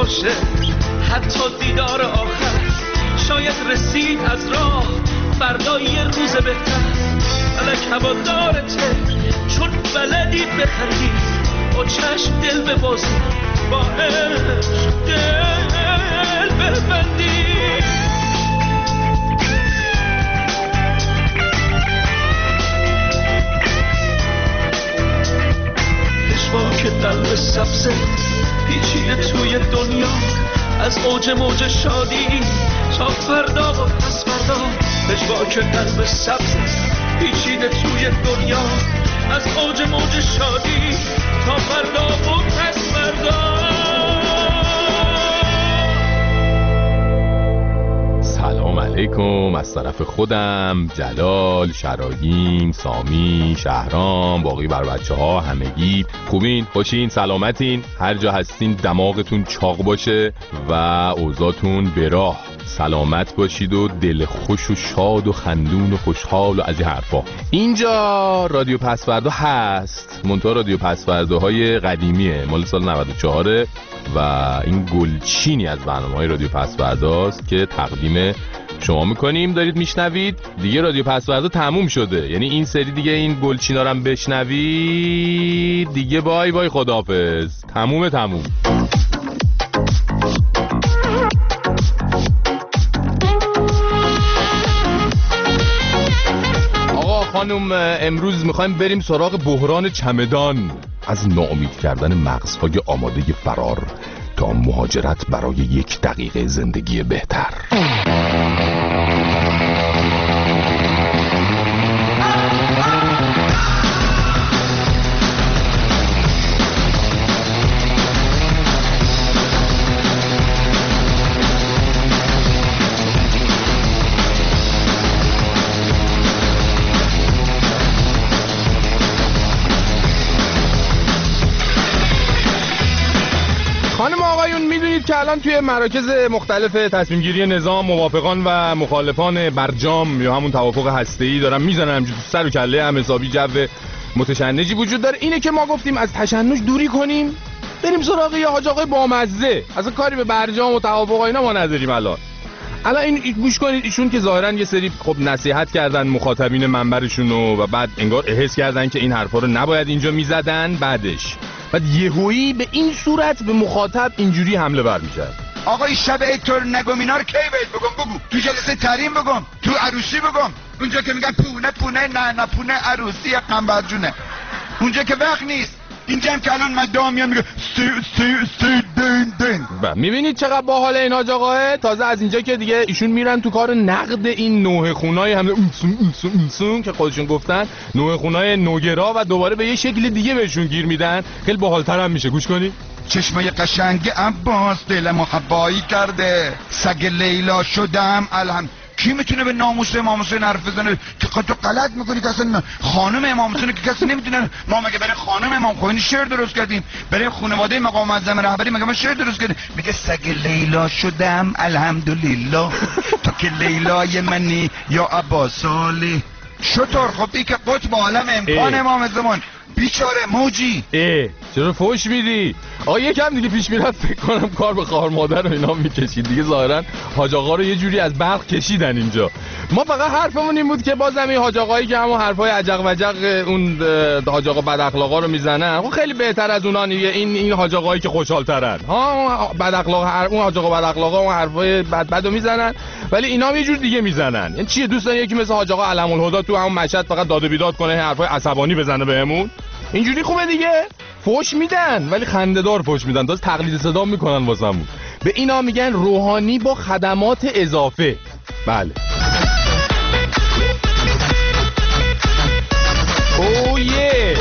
باشه، حتی دیدار آخر شاید رسید از راه فردا یه روز بهتر. فلک هوادارته چون بلدی بخندی، با چشم دل ببازی، با عشق دل ببندی. پشواک قلب سبزه پیچیده توی دنیا، از اوج موج شادی تا فردا و پس فردا. پشواک قلب سبزه پیچیده توی دنیا، از اوج موج شادی تا فردا و پس فردا. سلام علیکم از طرف خودم، جلال، شرایم، سامی، شهرام، باقی بر بچه ها، همگی خوبین؟ خوشین؟ سلامتین؟ هر جا هستین دماغتون چاق باشه و اوضاعتون به راه. سلامت باشید و دل خوش و شاد و خندون و خوشحال و از این حرفا. اینجا رادیو پسوردا هست، منتها رادیو پسورداهای قدیمیه، مال سال 94 و این گلچینی از برنامه‌های رادیو پسورداست که تقدیم شما میکنیم. دارید میشنوید دیگه. رادیو پسوردا تموم شده، یعنی این سری دیگه این گلچینا رو هم بشنوید دیگه. بای بای، خداحافظ، تموم. خانم امروز میخوایم بریم سراغ بحران چمدان، از ناامید کردن مغزهای آماده فرار تا مهاجرت برای 1 دقیقه زندگی بهتر. که الان توی مراکز مختلف تصمیم گیری نظام موافقان و مخالفان برجام یا همون توافق هسته‌ای دارن میزنن همجوری تو سر و کله هم، حسابی جو متشنجی وجود داره. اینه که ما گفتیم از تشنج دوری کنیم، بریم سراغ یه حاج آقای بامزه. اصلا کاری به برجام و توافق اینا ما نداریم. الان این گوش کنید، ایشون که ظاهرا یه سری خب نصیحت کردن مخاطبین منبرشون و بعد انگار احس کردن که این حرفا رو نباید اینجا میزدن، بعدش یهویی به این صورت به مخاطب اینجوری حمله برمی‌کرد. آقا شب ایتور نگم اینا رو کی بهت بگم؟ تو جلسه تحریم بگم، تو عروسی بگم، اونجا که میگن پونه نه پونه عروسی قنبر جونه، اونجا که وقت نیست. اینجا هم که الان مدام میاد میگه سی دین. میبینید چقدر باحال این حاج آقاه؟ تازه از اینجا که دیگه ایشون میرن تو کار نقد این نوح خونای هم اونسون که خودشون گفتن نوح خونای نوگرا و دوباره به یه شکل دیگه بهشون گیر میدن. خیلی باحال‌تر هم میشه. گوش کنید. چشمای قشنگ عباس دلمو حبایی کرده، سگ لیلا شدم الان. کی میتونه به ناموس امام حسین حرف بزنه؟ که تو غلط میکنی که اصلا خانم امام حسین که کسی نمیتونه. ما مگه برای خانم امام خمینی شعر درست کردیم؟ برای خانواده مقام معظم رهبری مگه ما شعر درست کردیم؟ میگه سگ لیلا شدم الحمدلله تو که لیلای منی یا عباسالی. شطور خب ای که قطب عالم امکان امام زمان بیچاره موجی. چرا فوش میدی؟ آقا یکم دیگه پیش میرفت فکر کنم کار به خواهر مادر و اینا میکشید دیگه. ظاهرا حاج آقا رو یه جوری از برق کشیدن اینجا. ما فقط حرفمون این بود که بازم این حاج آقایی که همون حرفای عجق وجق اون حاج آقا بد اخلاقا رو میزنن، خب خیلی بهتر از اونان. این حاج آقایی که خوشحال‌ترن ها، بد اخلاق اون حاج آقا بد اخلاقا اون حرفای بدو میزنن، ولی اینا یه جور دیگه میزنن. یعنی چیه دوستان یکی مثل حاج آقا علم الهدی تو همون مشهد فقط داد و بیداد کنه، حرفای عصبانی بزنه بهمون؟ اینجوری خوبه دیگه؟ فوش میدن ولی خنده‌دار فوش میدن، داز تقلید صدا میکنن واسمون. به اینا میگن روحانی با خدمات اضافه. بله. اوه یه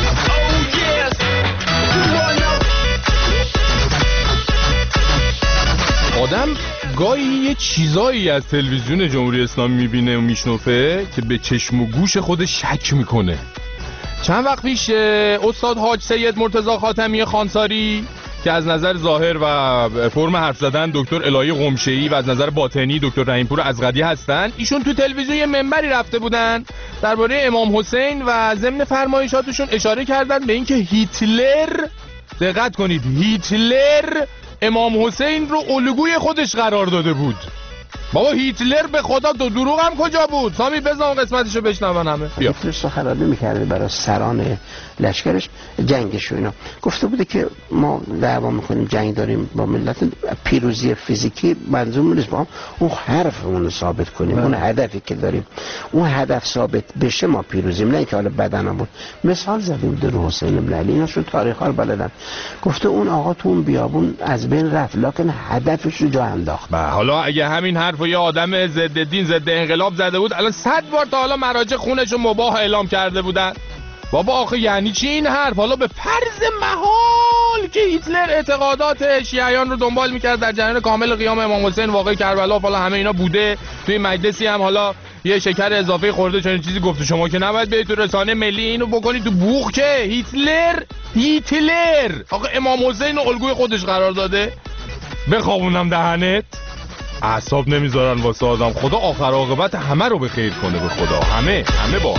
آدم گاهی یه چیزایی از تلویزیون جمهوری اسلامی میبینه و میشنفه که به چشم و گوش خودش شک میکنه. چند وقت پیش استاد حاج سید مرتضی خاتمی خانساری که از نظر ظاهر و فرم حرف زدن دکتر الهی قمشه‌ای و از نظر باطنی دکتر رحیمپور ازغدی هستن، ایشون تو تلویزیون یه منبری رفته بودن درباره امام حسین و ضمن فرمایشاتشون اشاره کردن به اینکه هیتلر، دقت کنید، هیتلر امام حسین رو الگوی خودش قرار داده بود. بابا هیتلر به خدا دروغ هم کجا بود؟ سامی بزن قسمتشو بشنون همه. هیتلر سخنرانی می‌کرده برای سران لشکرش جنگش و اینا، گفته بوده که ما دعوا می‌کنیم، جنگ داریم با ملت، پیروزی فیزیکی منظور نیست، با اون حرفمون رو ثابت کنیم، اون هدفی که داریم اون هدف ثابت بشه ما پیروزیم، نه اینکه حالا بدنمون. مثال زده بوده رو حسین بن علی، اینا شو تاریخ‌ها رو بلدن. گفته اون آقا تو اون بیابون از بین رفت لکن هدفش رو جا انداخت. حالا اگه همین حرفو یه آدم ضد دین ضد انقلاب زده بود الان 100 بار تا حالا مراجع خونش رو مباح اعلام کرده بودن. بابا آخه یعنی چی این حرف؟ حالا به فرض محال که هیتلر اعتقادات شیعیان رو دنبال میکرد، در جریان کامل قیام امام حسین واقعی کربلا حالا همه اینا بوده، توی مجلسی هم حالا یه شکر اضافه خورده چون چیزی گفته، شما که نباید برید تو رسانه ملی اینو بکنید تو بوق که هیتلر آقا امام حسین رو الگوی خودش قرار داده. بخوابونم دهنت، اعصاب نمیذارن واسه آدم. خدا آخر عاقبت همه رو به خیر کنه، به خدا همه با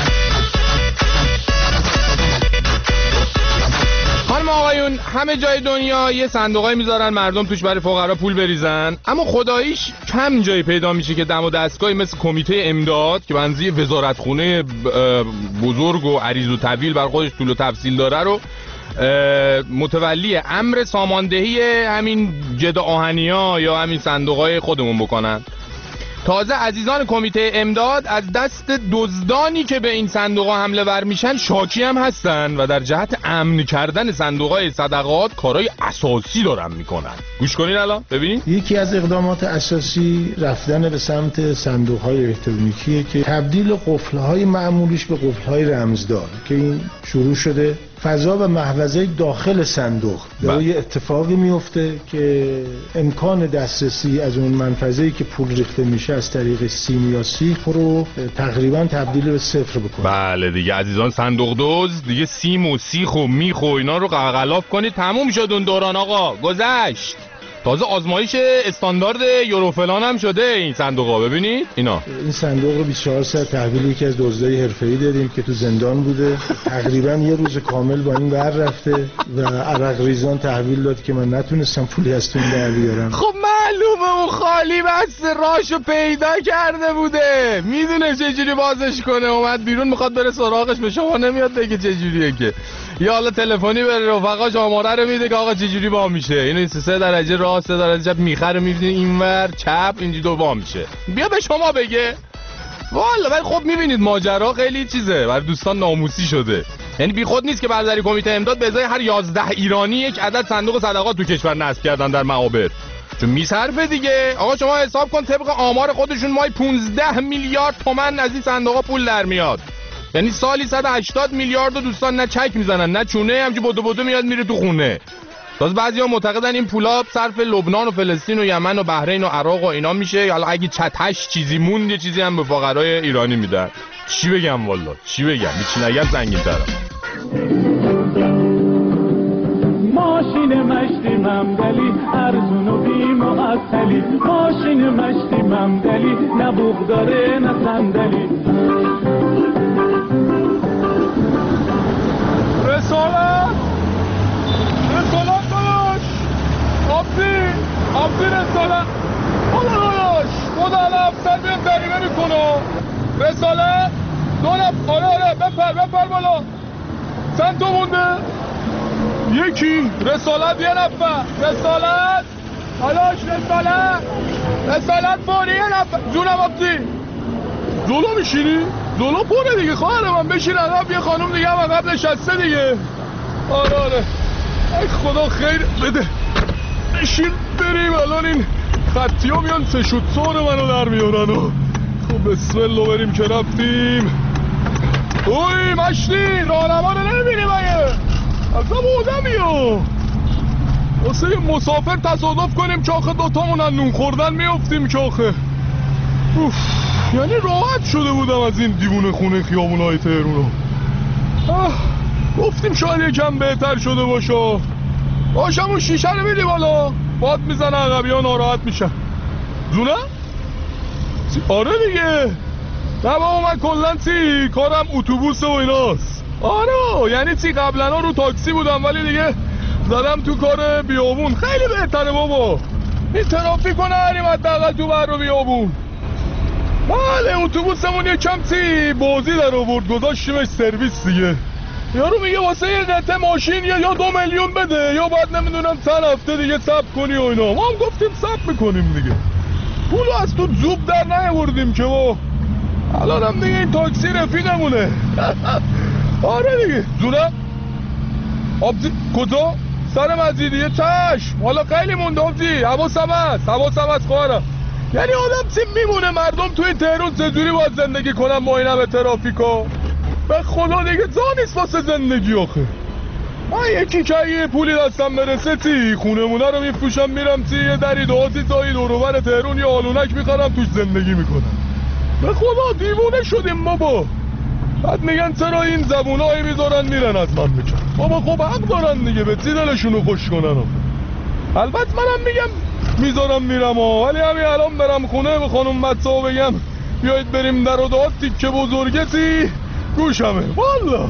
خانم آقایون. همه جای دنیا یه صندوقایی میذارن مردم توش برای فقرا پول بریزن، اما خداییش کم جایی پیدا میشه که دم و دستگاهی مثل کمیته امداد که بنزی وزارتخونه بزرگ و عریض و طویل بر خودش طول و تفصیل داره رو متولی امر ساماندهی همین جد آهنیا یا همین صندوقای خودمون بکنن. تازه عزیزان کمیته امداد از دست دزدانی که به این صندوقا حمله ور میشن شاکی هم هستن و در جهت امن کردن صندوقای صدقات کارهای اساسی دارن میکنن. گوش کنین الان ببینین. یکی از اقدامات اساسی رفتن به سمت صندوقهای الکترونیکیه که تبدیل قفل‌های معمولیش به قفل‌های رمزدار که این شروع شده. فضا و محفظه داخل صندوق در یه اتفاقی میفته که امکان دسترسی از اون منفذه‌ای که پول ریخته میشه از طریق سیم یا سیخ رو تقریبا تبدیل به صفر بکنه. بله دیگه عزیزان صندوق دوز دیگه سیم و سیخ و میخ و اینا رو غلاف کنید، تموم شد اون دوران آقا، گذشت. تازه آزمایش استاندارد یوروفلان هم شده این صندوقا. ببینید این صندوق رو 24 ساعت تحویل یکی از دزدای حرفه‌ای دادیم که تو زندان بوده، تقریبا یه روز کامل با این ور رفته و عرق ریزان تحویل داد که من نتونستم پولی از تو در بیارم. خب معلومه اون خالی بس راشو پیدا کرده بوده، میدونه چجوری بازش کنه، اومد بیرون میخواد بره سراغش، به شما نمیاد بگه چجوریه که، یا حالا تلفنی به رفقاش آماره رو میده که آقا چجوری با میشه، اینو 3 درجه راست 3 درجه چپ میخره میبینی اینور چپ اینجوری دو با میشه، بیا به شما بگه. والا ولی خب میبینید ماجرا خیلی چیزه، برای دوستان ناموسی شده. یعنی بی خود نیست که برادری کمیته امداد به ازای هر 11 ایرانی یک عدد صندوق صدقات تو کشور نصب کردن در معابر، چون میصرفه دیگه. آقا شما حساب کن طبق آمار خودشون مای 15 میلیارد تومان از این صندوقا پول در میاد، یعنی سالی 180 میلیارد دوستان نه چک میزنن نه چونه، همچون بدو میاد میره تو خونه. تازه بعضیا معتقدن این پولا صرف لبنان و فلسطین و یمن و بحرین و عراق و اینا میشه، حالا اگه چتش چیزی موند یه چیزی هم به فقرای ایرانی میدن. چی بگم والا چی بگم، چی نگم زنگین ترم. ماشین مشتی ممدلی ارزون و بی معطلی، ماشین مشتی ممدلی نه بوق داره نه صندلی. رسالت داداش، آبزی رسالت داداش، خدا افسر بیاد دریمه میکنه. رسالت آره بپر بالا. چند تا مونده؟ یکی رسالت یه نفر، رسالت داداش، رسالت فوری یه نفر. جونم آبزی جلو میشینی؟ جلو پره دیگه خواهر من، بشین عقب، یه خانم دیگه هم عقب نشسته دیگه. آره ای خدا خیر بده، بشین بریم. الان این خطی ها میان سشوت سور منو در میارن و خب بسم الله بریم که رفتیم. اوی مشتی راهنما رو نمیبینی مگه؟ اصلا بودمی ها واسه یه مسافر تصادف کنیم چاخه دوتامون از نون خوردن میافتیم چاخه. یعنی راحت شده بودم از این دیوونه خونه خیابونای تهرونو. گفتیم شاید یکم بهتر شده باشه. باشم اون شیشه رو میدی بالا، باد میزنه عقبی ها ناراحت میشن. زونه؟ آره دیگه. نه با من کلن کارم اتوبوس و ایناست. آره یعنی قبلا رو تاکسی بودم ولی دیگه زدم تو کار بیابون. خیلی بهتره بابا، این ترافیک رو نریم حداقل تو بر رو بیابون. بله اتوبوسمون یکم بازی در آورد، گذاشتیمش سرویس دیگه. یارو میگه واسه یه قطعه ماشین یا 2 میلیون بده یا بعد نمیدونم چند هفته دیگه ثبت کنی و اینا. ما هم گفتیم ثبت میکنیم دیگه، پولو از تو زوب در نیاوردیم که با الان هم دیگه این تاکسی رفیقمونه. آره دیگه. زونه آبزی کجا؟ سر مزیدیه. چشم، حالا خیلی مونده آبزی، حواسم هست خواهرم. یعنی آدم میمونه مردم توی تهران چجوری باید زندگی کنن با این همه ترافیکا؟ به خدا دیگه جا نیست واسه زندگی آخه. من یکی که یه پولی دستم برسه خونمونه رو میفروشم میرم یه دری دهاتی تا دوروبر تهران یه آلونک میخرم توش زندگی میکنم. به خدا دیوونه شدیم بابا. بعد میگن چرا این زبونایی میذارن میرن از من میکن. بابا خب حق دارن دیگه، به چی دلشونو خوش کنن آخه. البته منم میگم میذارم میرم ولی همین الان برم خونه به خانم بچه‌ها بگم بیایید بریم در و داد تیکه بزرگتی گوشمه والا.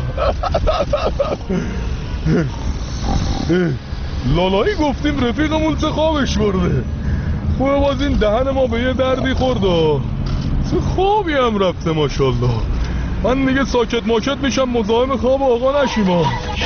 لالایی گفتیم رفیقمون چه خوابش برده. خوبه باز این دهن ما به یه دردی خورده، چه خوابی هم رفته ماشالله. من دیگه ساکت ماکت میشم مزاحم خواب آقا نشیم.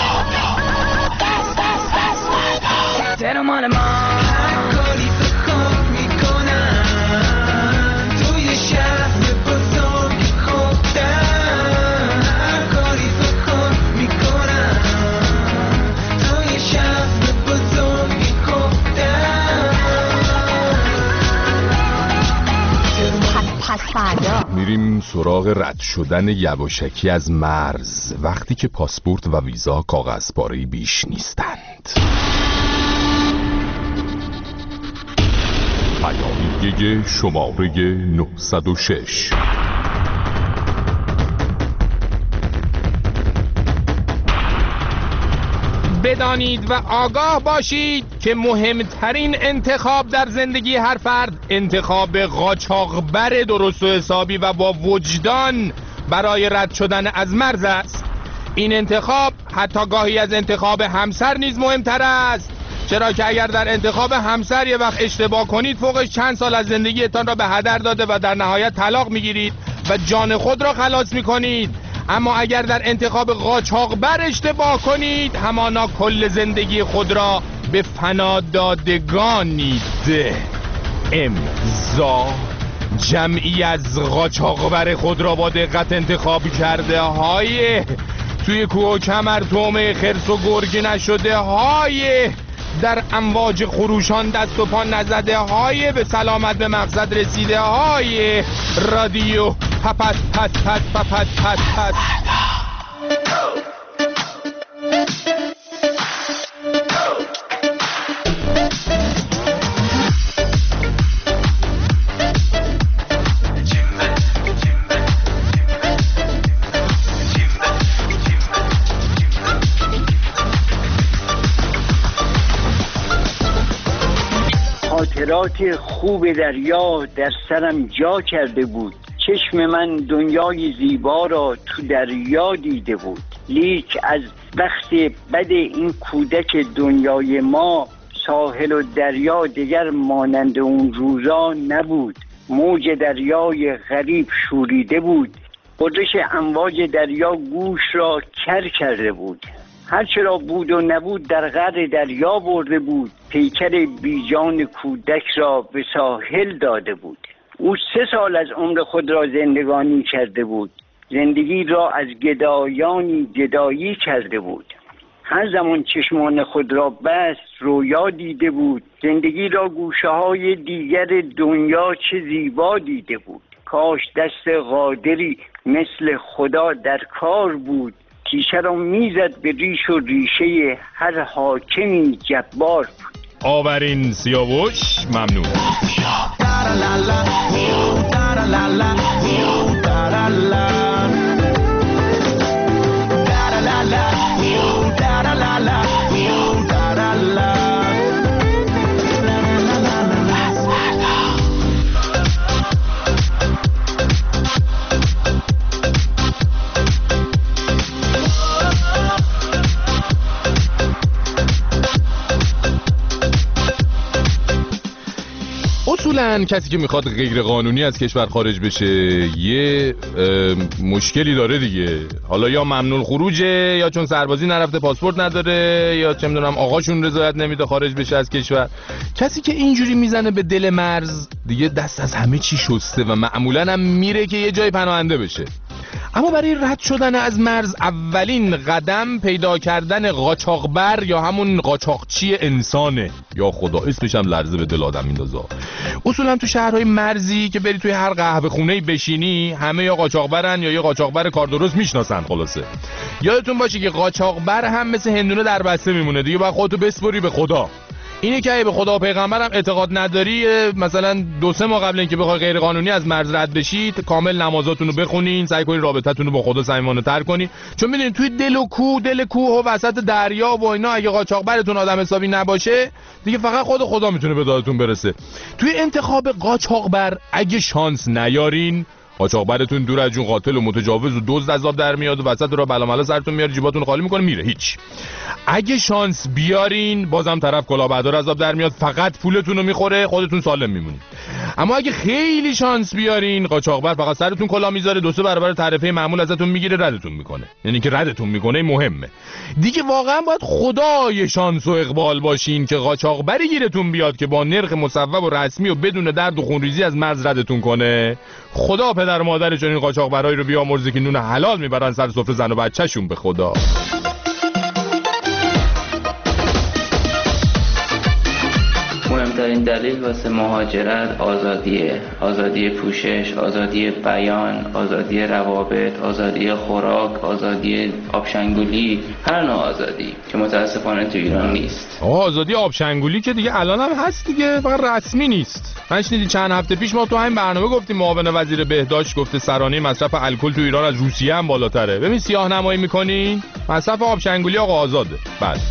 میریم سراغ رد شدن یواشکی از مرز وقتی که پاسپورت و ویزا کاغذ پاره‌ای بیش نیستند. پیامیه شماره 906. بدانید و آگاه باشید که مهمترین انتخاب در زندگی هر فرد انتخاب قاچاقبر درست و حسابی و با وجدان برای رد شدن از مرز است. این انتخاب حتی گاهی از انتخاب همسر نیز مهمتر است، چرا که اگر در انتخاب همسر یه وقت اشتباه کنید فوقش چند سال از زندگیتان را به هدر داده و در نهایت طلاق میگیرید و جان خود را خلاص میکنید. اما اگر در انتخاب قاچاقبر اشتباه کنید همانا کل زندگی خود را به فنا دادگانید. امضا. جمعی از قاچاقبر خود را با دقت انتخاب کرده های توی کوه و کمر تومه خرس و گرگ نشده های در امواج خروشان دست و پا نزده های به سلامت به مقصد رسیده های رادیو پپت پت پت پپت پت پت. خاطرات خوب دریا در سرم جا کرده بود. چشم من دنیای زیبا را تو دریا دیده بود، لیک از بخت بد این کودک دنیای ما ساحل و دریا دیگر مانند اون روزا نبود. موج دریای غریب شوریده بود، غرش امواج دریا گوش را کر کرده بود. هرچه را بود و نبود در قعر دریا برده بود، پیکر بیجان کودک را به ساحل داده بود. او 3 سال از عمر خود را زندگانی کرده بود، زندگی را از گدایانی گدایی کرده بود. هر زمان چشمان خود را بست رویا دیده بود، زندگی را گوشه‌های دیگر دنیا چه زیبا دیده بود. کاش دست قادری مثل خدا در کار بود، تیشه را میزد به ریش و ریشه هر حاکمی جبار بود. آورین سیاوش ممنون. اصولا کسی که میخواد غیر قانونی از کشور خارج بشه یه مشکلی داره دیگه. حالا یا ممنوع خروجه، یا چون سربازی نرفته پاسپورت نداره، یا چه میدونم آقاشون رضایت نمیده خارج بشه از کشور. کسی که اینجوری میزنه به دل مرز دیگه دست از همه چی شسته و معمولا هم میره که یه جای پناهنده بشه. اما برای رد شدن از مرز اولین قدم پیدا کردن قاچاقبر یا همون قاچاقچی انسانه. یا خدا اسمش هم لرزه به دل آدم میندازه. اصولا تو شهرهای مرزی که بری توی هر قهوه خونه‌ای بشینی همه یا قاچاقبرن یا یه قاچاقبر کار درست میشناسن. خلاصه یادتون باشه که قاچاقبر هم مثل هندونه در بسته میمونه دیگه، باید خودتو بسپری به خدا. اینه که به خدا و پیغمبرم اعتقاد نداری، مثلا 2-3 ماه قبل اینکه بخوای غیر قانونی از مرز رد بشید کامل نمازاتون رو بخونین، سعی کنین رابطتون رو با خدا صمیمانه‌تر کنین، چون میدونین توی دل کوه و وسط دریا و اینا اگه قاچاقبرتون آدم حسابی نباشه دیگه فقط خدا میتونه به دادتون برسه. توی انتخاب قاچاقبر اگه شانس نیارین، قاچاقبرتون دور از جون قاتل و متجاوز و دزد عذاب در میاد و وسط راه بلاملا سرتون میاره، جیباتون خالی میکنه میره هیچ. اگه شانس بیارین بازم طرف کلاهبردار عذاب در میاد، فقط پولتون رو میخوره، خودتون سالم میمونید. اما اگه خیلی شانس بیارین قاچاقبر فقط سرتون کلاه میذاره، 2-3 برابر تعرفه معمول ازتون میگیره، ردتون میکنه. یعنی که ردتون میکنه مهمه دیگه. واقعا باید خدای شانس و اقبال باشین که قاچاقبری گیرتون بیاد که با نرخ مصوب و رسمی و بدون درد و خونریزی از مرز ردتون کنه. خدا پدر و مادر چنین قاچاقبرایی رو بیامرزه که نون حلال میبرن سر سفره زن و بچه‌شون. به خدا. مهمترین دلیل واسه مهاجرت آزادی پوشش، آزادی بیان، آزادی روابط، آزادی خوراک، آزادی آبشنگولی، هر نوع آزادی که متاسفانه تو ایران نیست. آزادی آبشنگولی که دیگه الان هم هست دیگه، فقط رسمی نیست. من شنیدی چند هفته پیش ما تو همین برنامه گفتیم معاون وزیر بهداشت گفته سرانه مصرف الکل تو ایران از روسیه هم بالاتره. ببین سیاه‌نمایی میکنین، مصرف آبشنگولی آقا آزاده. بعد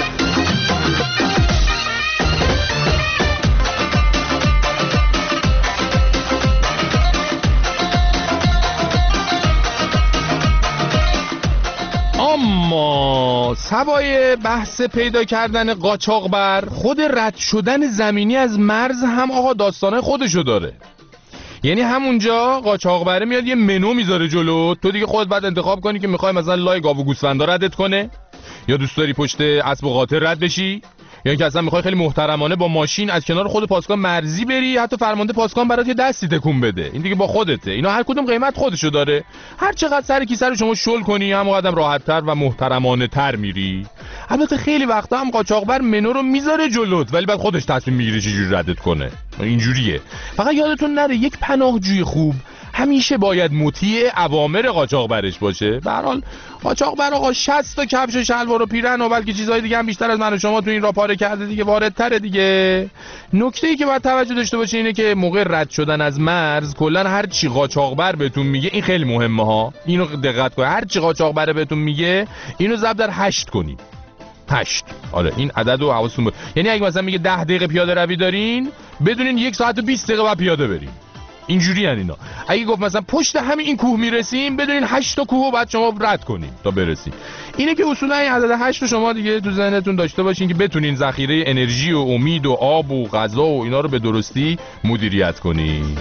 اما سوای بحث پیدا کردن قاچاقبر، خود رد شدن زمینی از مرز هم آقا داستانه خودشو داره. یعنی همونجا قاچاقبره میاد یه منو میذاره جلو، تو دیگه خودت بعد انتخاب کنی که میخوای مثلا لای گاو و گوسفندا ردت کنه، یا دوست داری پشت اسب و قاطر رد بشی، یا اینکه اصلا میخوای خیلی محترمانه با ماشین از کنار خود پاسگاه مرزی بری، حتی فرمانده پاسگاه برات یه دستی تکون بده. این دیگه با خودته. اینا هر کدوم قیمت خودشو داره. هر چقدر سر کیسه رو شما شل کنی همونقدر راحت‌تر و محترمانه تر میری. البته خیلی وقتا هم قاچاقبر منو رو میذاره جلوت ولی بعد خودش تصمیم میگیره چجوری ردت کنه. اینجوریه. فقط یادتون نره یک پناهجوی خوب همیشه باید مطیع اوامر قاچاقبرش باشه. به هر حال قاچاقبر آقا 60 تا کفش و شلوار و پیرن و بلکه چیزهای دیگه هم بیشتر از من و شما تو این راه پاره کرده دیگه، واردتره دیگه. نکته‌ای که باید توجه داشته باشه اینه که موقع رد شدن از مرز کلا هر چی قاچاقبر بهتون میگه، این خیلی مهمه ها، اینو دقت کنید. هر چی قاچاقبر بهتون میگه اینو ضرب در 8 کنید. 8. آره این عدد رو حواستون باشه. یعنی اگه مثلا میگه 10 دقیقه پیاده روی دارین، بدونین 1 ساعت و 20 دقیقه بعد پیاده برین. اینجوری ان اینا. اگه گفت مثلا پشت همین این کوه میرسیم، بدونین 8 تا کوه بعد شما رد کنین تا برسین. اینه که اصولا این عدد 8 رو شما دیگه تو ذهنتون داشته باشین که بتونین ذخیره انرژی و امید و آب و غذا و اینا رو به درستی مدیریت کنین.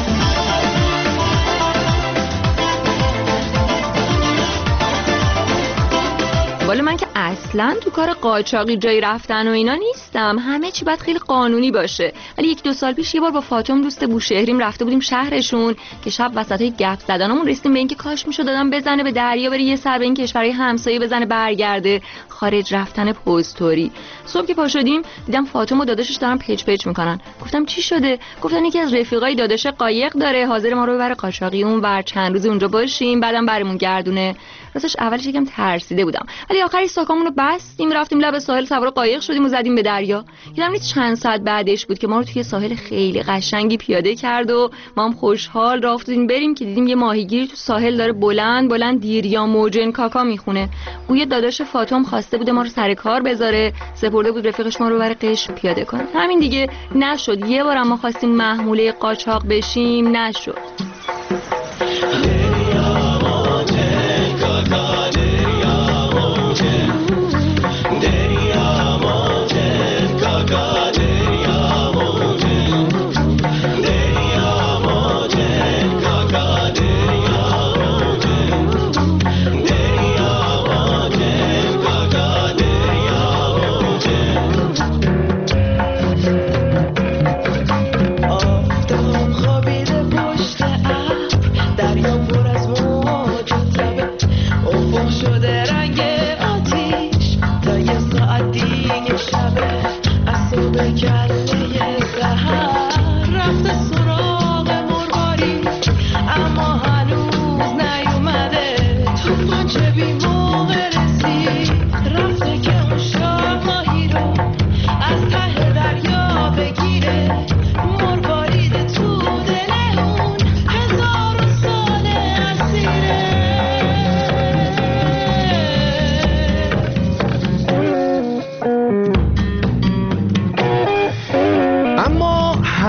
والا من که اصلا تو کار قاچاقی جای رفتن و اینا نیستم، همه چی باید خیلی قانونی باشه. ولی 1-2 سال پیش یه بار با فاطم دوست بوشهریم رفته بودیم شهرشون که شب وسطای گپ زدنمون رسیدیم به اینکه کاش میشد دادم بزنه به دریا بره یه سر به این کشورهای همسایه بزنه برگرده، خارج رفتن پستوری. صبح که پا شدیم دیدم فاطم و داداشش دارن پیچ میکنن. گفتم چی شده؟ گفتن یکی از رفیقای داداش قایق داره حاضر ما رو ببره قاچاقی اون ور چند روز اونجا باشیم بعدم برمون گردونه. راستش اولش یکم ترسیده بودم ولی آخری ساکامون رو بستیم رفتیم لب ساحل سوار قایق شدیم و زدیم به دریا. یادم نیست چند ساعت بعدش بود که ما رو توی ساحل خیلی قشنگی پیاده کرد و ما هم خوشحال راه افتادیم بریم که دیدیم یه ماهیگیری تو ساحل داره بلند دیریا موجن کاکا میخونه. اون یه داداش فاطم خواسته بوده ما رو سر کار بذاره، سپرده بود رفیقش ما رو بر قشم پیاده کنه. همین دیگه نشد. یه بار ما خواستیم محموله قاچاق بشیم نشد.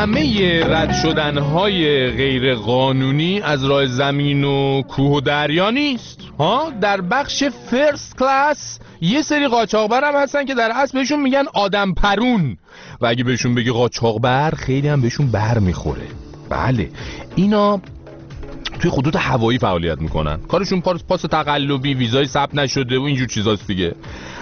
همه رد شدن‌های غیر قانونی از راه زمین و کوه و دریا نیست ها. در بخش فرست کلاس یه سری قاچاقبر هم هستن که در اصل بهشون میگن آدم پرون و اگه بهشون بگی قاچاقبر خیلی هم بهشون بر میخوره. بله اینا توی خطوط هوایی فعالیت میکنن، کارشون پاس تقلبی، ویزای ثبت نشده و اینجور چیزاست دیگه.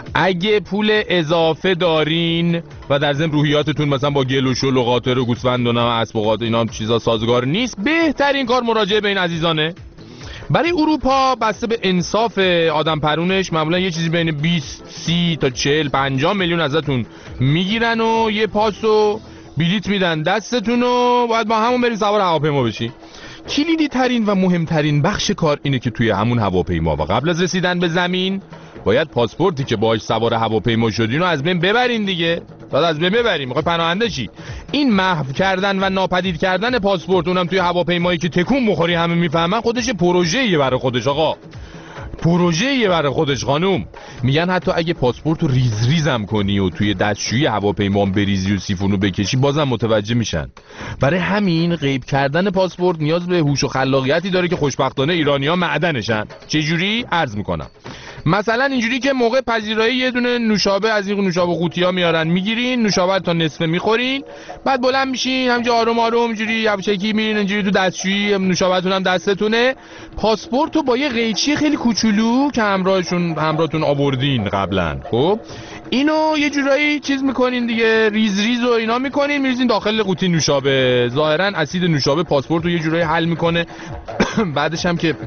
اگه پول اضافه دارین و در ضمن روحیاتتون مثلا با گل و شل و قاطر و گوسفند و اسب و قاطر اینا چیزا سازگار نیست، بهترین کار مراجعه به این عزیزانه. برای اروپا بسته به انصاف آدم پرونش معمولا یه چیزی بین 20 30 تا 40 50 میلیون ازتون میگیرن و یه پاس و بلیت میدن دستتون و باید با همون برید سوار هواپیما بشی. کلیدی ترین و مهمترین بخش کار اینه که توی همون هواپیما و قبل از رسیدن به زمین باید پاسپورتی که باهاش سوار هواپیما شدین رو از بین ببرین دیگه. بعد از بین ببرین، میخوای پناهنده چی؟ این محو کردن و ناپدید کردن پاسپورت، اونم توی هواپیمایی که تکون بخوری همه میفهمن، خودش پروژه‌ایه برای خودش آقا. پروژه‌ایه برای خودش خانوم. میگن حتی اگه پاسپورت رو ریز ریزم کنی و توی دستشویی هواپیما بریزی و سیفونو بکشی بازم متوجه میشن. برای همین غیب کردن پاسپورت نیاز به هوش و خلاقیتی داره که خوشبختانه ایرانی‌ها معدنشن. چه جوری؟ عرض میکنم. مثلا اینجوری که موقع پذیرایی یه دونه نوشابه از این نوشابه قوطی‌ها میارن، میگیرین نوشابه تا نصفه میخورین، بعد بلند میشین همینجوری آروم آروم اینجوری یواشکی میرین اینجوری تو دستشویی، نوشابه‌تون هم دستتونه. پاسپورتو با یه قیچی خیلی کوچولو که همراهتون آوردین قبلا، خب اینو یه جورایی چیز میکنین دیگه، ریز ریز و اینا میکنین میریزین داخل قوطی نوشابه. ظاهرا اسید نوشابه پاسپورتو یه جورایی حل میکنه. بعدش هم که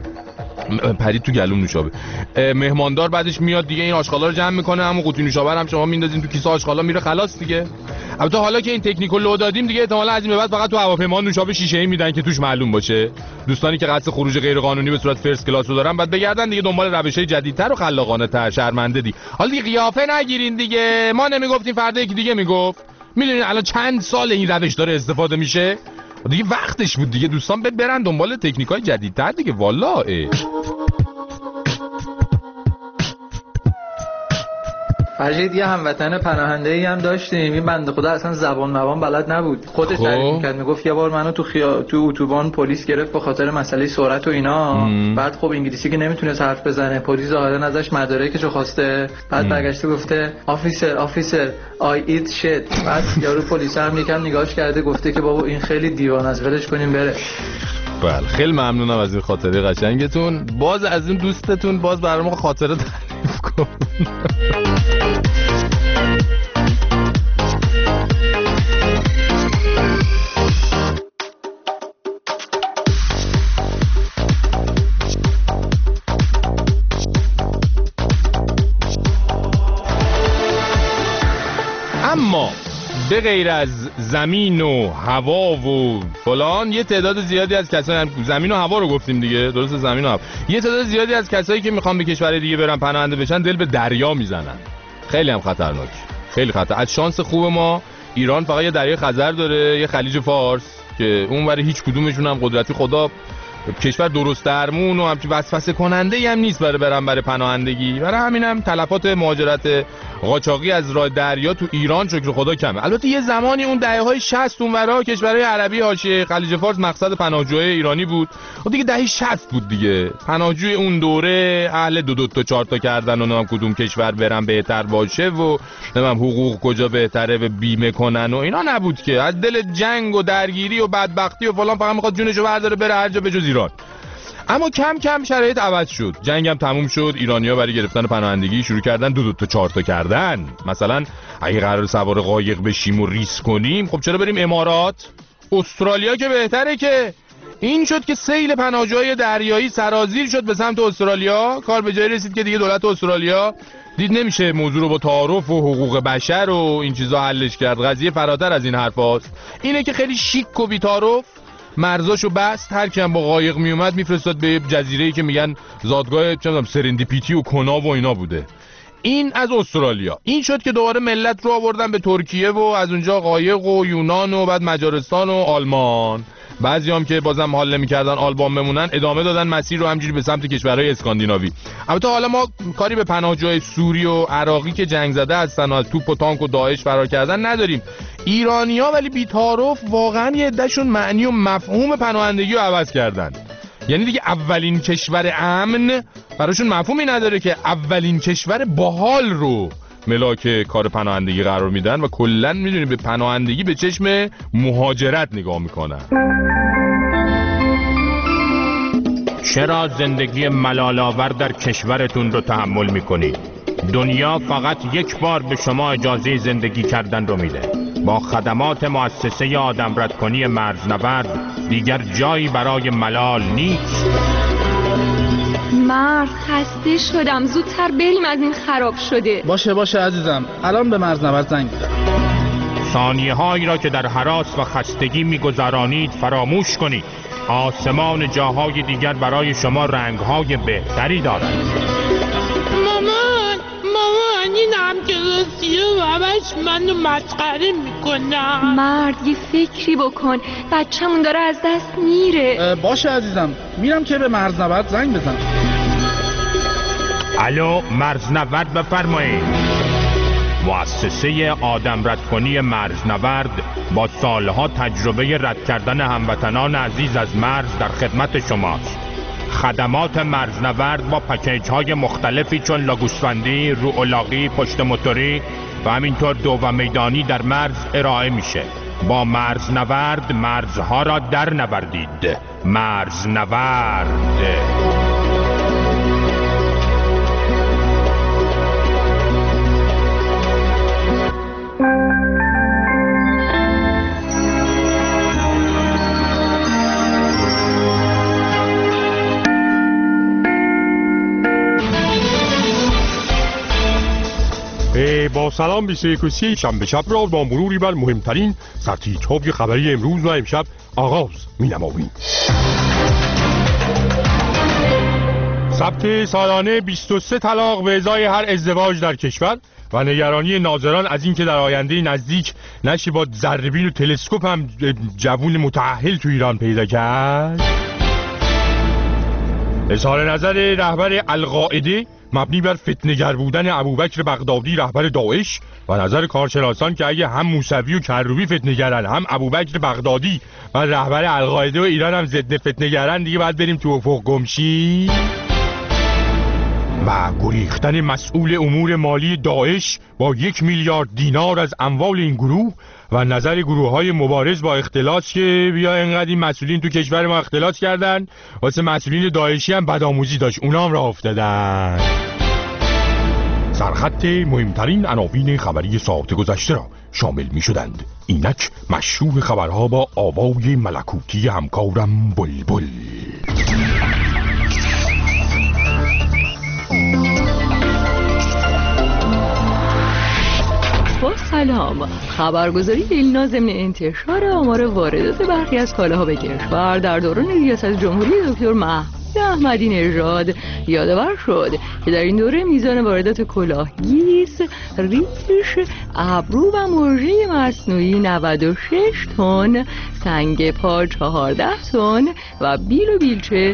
پرید تو گلوم نوشابه، مهماندار بعدش میاد دیگه این آشغالا رو جمع میکنه، همون قوطی نوشابه هم شما میندازین تو کیسه آشغالا میره خلاص دیگه. البته حالا که این تکنیکو لو دادیم دیگه احتمالاً از این به بعد فقط تو هواپیما نوشابه شیشه‌ای میدن که توش معلوم باشه. دوستانی که قصد خروج غیر قانونی به صورت فرست کلاس رو دارن بعد بگردن دیگه دنبال روش‌های جدیدتر و خلاقانه‌تر. شرمنده دی. حالا دیگه قیافه نگیرین دیگه، ما نمیگفتیم فردا یکی دیگه میگفت. میدونین الان چند سال این روش داره استفاده میشه؟ دیگه وقتش بود دیگه دوستان برن دنبال تکنیک‌های جدیدتر دیگه. والله فرشید یه هموطن پناهنده‌ای هم داشتیم، این بنده خدا اصلا زبان بلد نبود، خودش تعریف می‌کرد، میگفت یه بار منو تو اتوبان پلیس گرفت به خاطر مسئله سرعت و اینا. بعد خب انگلیسی که نمیتونه حرف بزنه، پلیس ظاهرا ازش مدارکشو خواسته، بعد برگشته گفته آفیسر آی ایت شت. بعد یارو پلیس هم یکم نگاهش کرده گفته که بابا این خیلی دیوانه است، ولش کنیم بره. بله خیلی ممنونم از این خاطره قشنگتون. باز از این دوستتون باز برام خاطره تعریف کن. اما به غیر از زمین و هوا و فلان یه تعداد زیادی از کسایی، زمین و هوا رو گفتیم دیگه، درسته زمین و هوا، یه تعداد زیادی از کسایی که میخوان به کشور دیگه برن پناهنده بشن دل به دریا میزنن. خیلی هم خطرناک، خیلی خطر. از شانس خوب ما ایران فقط یه دریای خزر داره، یه خلیج فارس که اونوری هیچ کدومشون هم قدرتی خدا کشور درست درمون و همچین وسوسه کننده هم نیست برای پناهندگی. برای همینم تلفات مهاجرت قاچاقی از راه دریا تو ایران شکر خدا کمه. البته یه زمانی اون دهه‌های 60 اونورا کشورهای عربی حاشیه خلیج فارس مقصد پناهجوهای ایرانی بود و دیگه دهه 60 بود دیگه. پناهجوی اون دوره اهل دو تا 4 تا کردن و نمیدونم کدوم کشور برن بهتر باشه و نمیدونم حقوق کجا بهتره و بیمه کنن و اینا نبود که. از دل جنگ و درگیری و بدبختی و فلان فقط میخواد جونشو برداره بره هر جا بجز ایران. اما کم کم شرایط عوض شد، جنگم تموم شد، ایرانی‌ها برای گرفتن پناهندگی شروع کردن 2 تا 4 تا کردن. مثلا اگه قرار سوار قایق بشیم و ریسک کنیم خب چرا بریم امارات؟ استرالیا که بهتره. که این شد که سیل پناهجوهای دریایی سرازیر شد به سمت استرالیا. کار به جایی رسید که دیگه دولت استرالیا دید نمیشه موضوع رو با تعارف و حقوق بشر و این چیزا حلش کرد. قضیه فراتر از این حرفاست. اینه که خیلی شیک و بی‌تعارف مرزاشو بست، هر کی هم با قایق میومد میفرستاد به جزیره‌ای که میگن زادگاه سرندیپیتی و کنا و اینا بوده. این از استرالیا. این شد که دوباره ملت رو آوردن به ترکیه و از اونجا قایق و یونان و بعد مجارستان و آلمان. بعضی هم که بازم حال نمی‌کردن آلمان بمونن ادامه دادن مسیر رو همجوری به سمت کشورهای اسکاندیناوی. البته حالا ما کاری به پناهجوهای سوری و عراقی که جنگ زده هستن و از توپ و تانک و داعش فرار کردن نداریم. ایرانی‌ها ولی بی‌تعارف واقعا یه عده‌شون معنی و مفهوم پناهندگی رو عوض کردن. یعنی دیگه اولین کشور امن براشون مفهومی نداره که اولین کشور باحال رو ملاک کار پناهندگی قرار میدن و کلاً میدونی به پناهندگی به چشم مهاجرت نگاه میکنن. چرا زندگی ملال‌آور در کشورتون رو تحمل میکنید؟ دنیا فقط یک بار به شما اجازه زندگی کردن رو میده. با خدمات مؤسسه آدمردکنی مرزنورد دیگر جایی برای ملال نیست. مرد خسته شدم، زودتر بریم از این خراب شده. باشه عزیزم، الان به مرزنورد زنگ میزنم. ثانیه هایی را که در هراس و خستگی میگذرانید فراموش کنید. آسمان جاهای دیگر برای شما رنگهای بهتری دارد. مامان این همکلاسیه و همش منو مسخره میکنم. مرد یه فکری بکن، بچه‌مون داره از دست میره. باشه عزیزم، میرم که به مرزنورد زنگ بزنم. الو مرزنورد بفرمایید. مؤسسه آدمردکنی مرزنورد با سالها تجربه رد کردن هموطنان عزیز از مرز در خدمت شماست. خدمات مرزنورد با پکیج های مختلفی چون لاگوسفندی، روالاغی، پشت موتوری و همینطور دو و میدانی در مرز ارائه میشه. با مرزنورد مرزها را در نوردید. مرزنورد. با سلام 21 شنبه شب را با مروری بر مهمترین سرتیترهای خبری امروز و امشب آغاز می‌نماییم. ثبت سالانه 23 طلاق به ازای هر ازدواج در کشور و نگرانی ناظران از اینکه در آینده نزدیک نشه با ذره‌بین و تلسکوپ هم جوون متأهل تو ایران پیدا کرد. اظهار نظر رهبر القاعده مبنی بر فتنه‌گر بودن ابوبکر بغدادی رهبر داعش و نظر کارشناسان که اگه هم موسوی و کروبی فتنه‌گرن هم ابوبکر بغدادی و رهبر القاعده و ایران هم ضد فتنه‌گرن، دیگه باید بریم تو افق گمشی. و گریختن مسئول امور مالی داعش با 1 میلیارد دینار از اموال این گروه و نظر گروه‌های مبارز با اختلاس که بیا اینقدر این مسئولین تو کشور ما اختلاس کردن، واسه مسئولین داعشی هم بدآموزی داشت، اونا هم راه افتادن. سرخط مهمترین عناوین خبری ساعت گذشته را شامل می شدند. اینک مشروع خبرها با آوای ملکوتی همکارم بلبل. با سلام، خبرگزاری ایلنا ضمن انتشار آمار واردات برخی از کالاها به کشور در دوران ریاست جمهوری دکتر احمدی نژاد یادآور شد که در این دوره میزان واردات کلاه گیس، ریش، ابرو و مژه مصنوعی 96 تن، سنگ پا 14 تن و بیل و بیلچه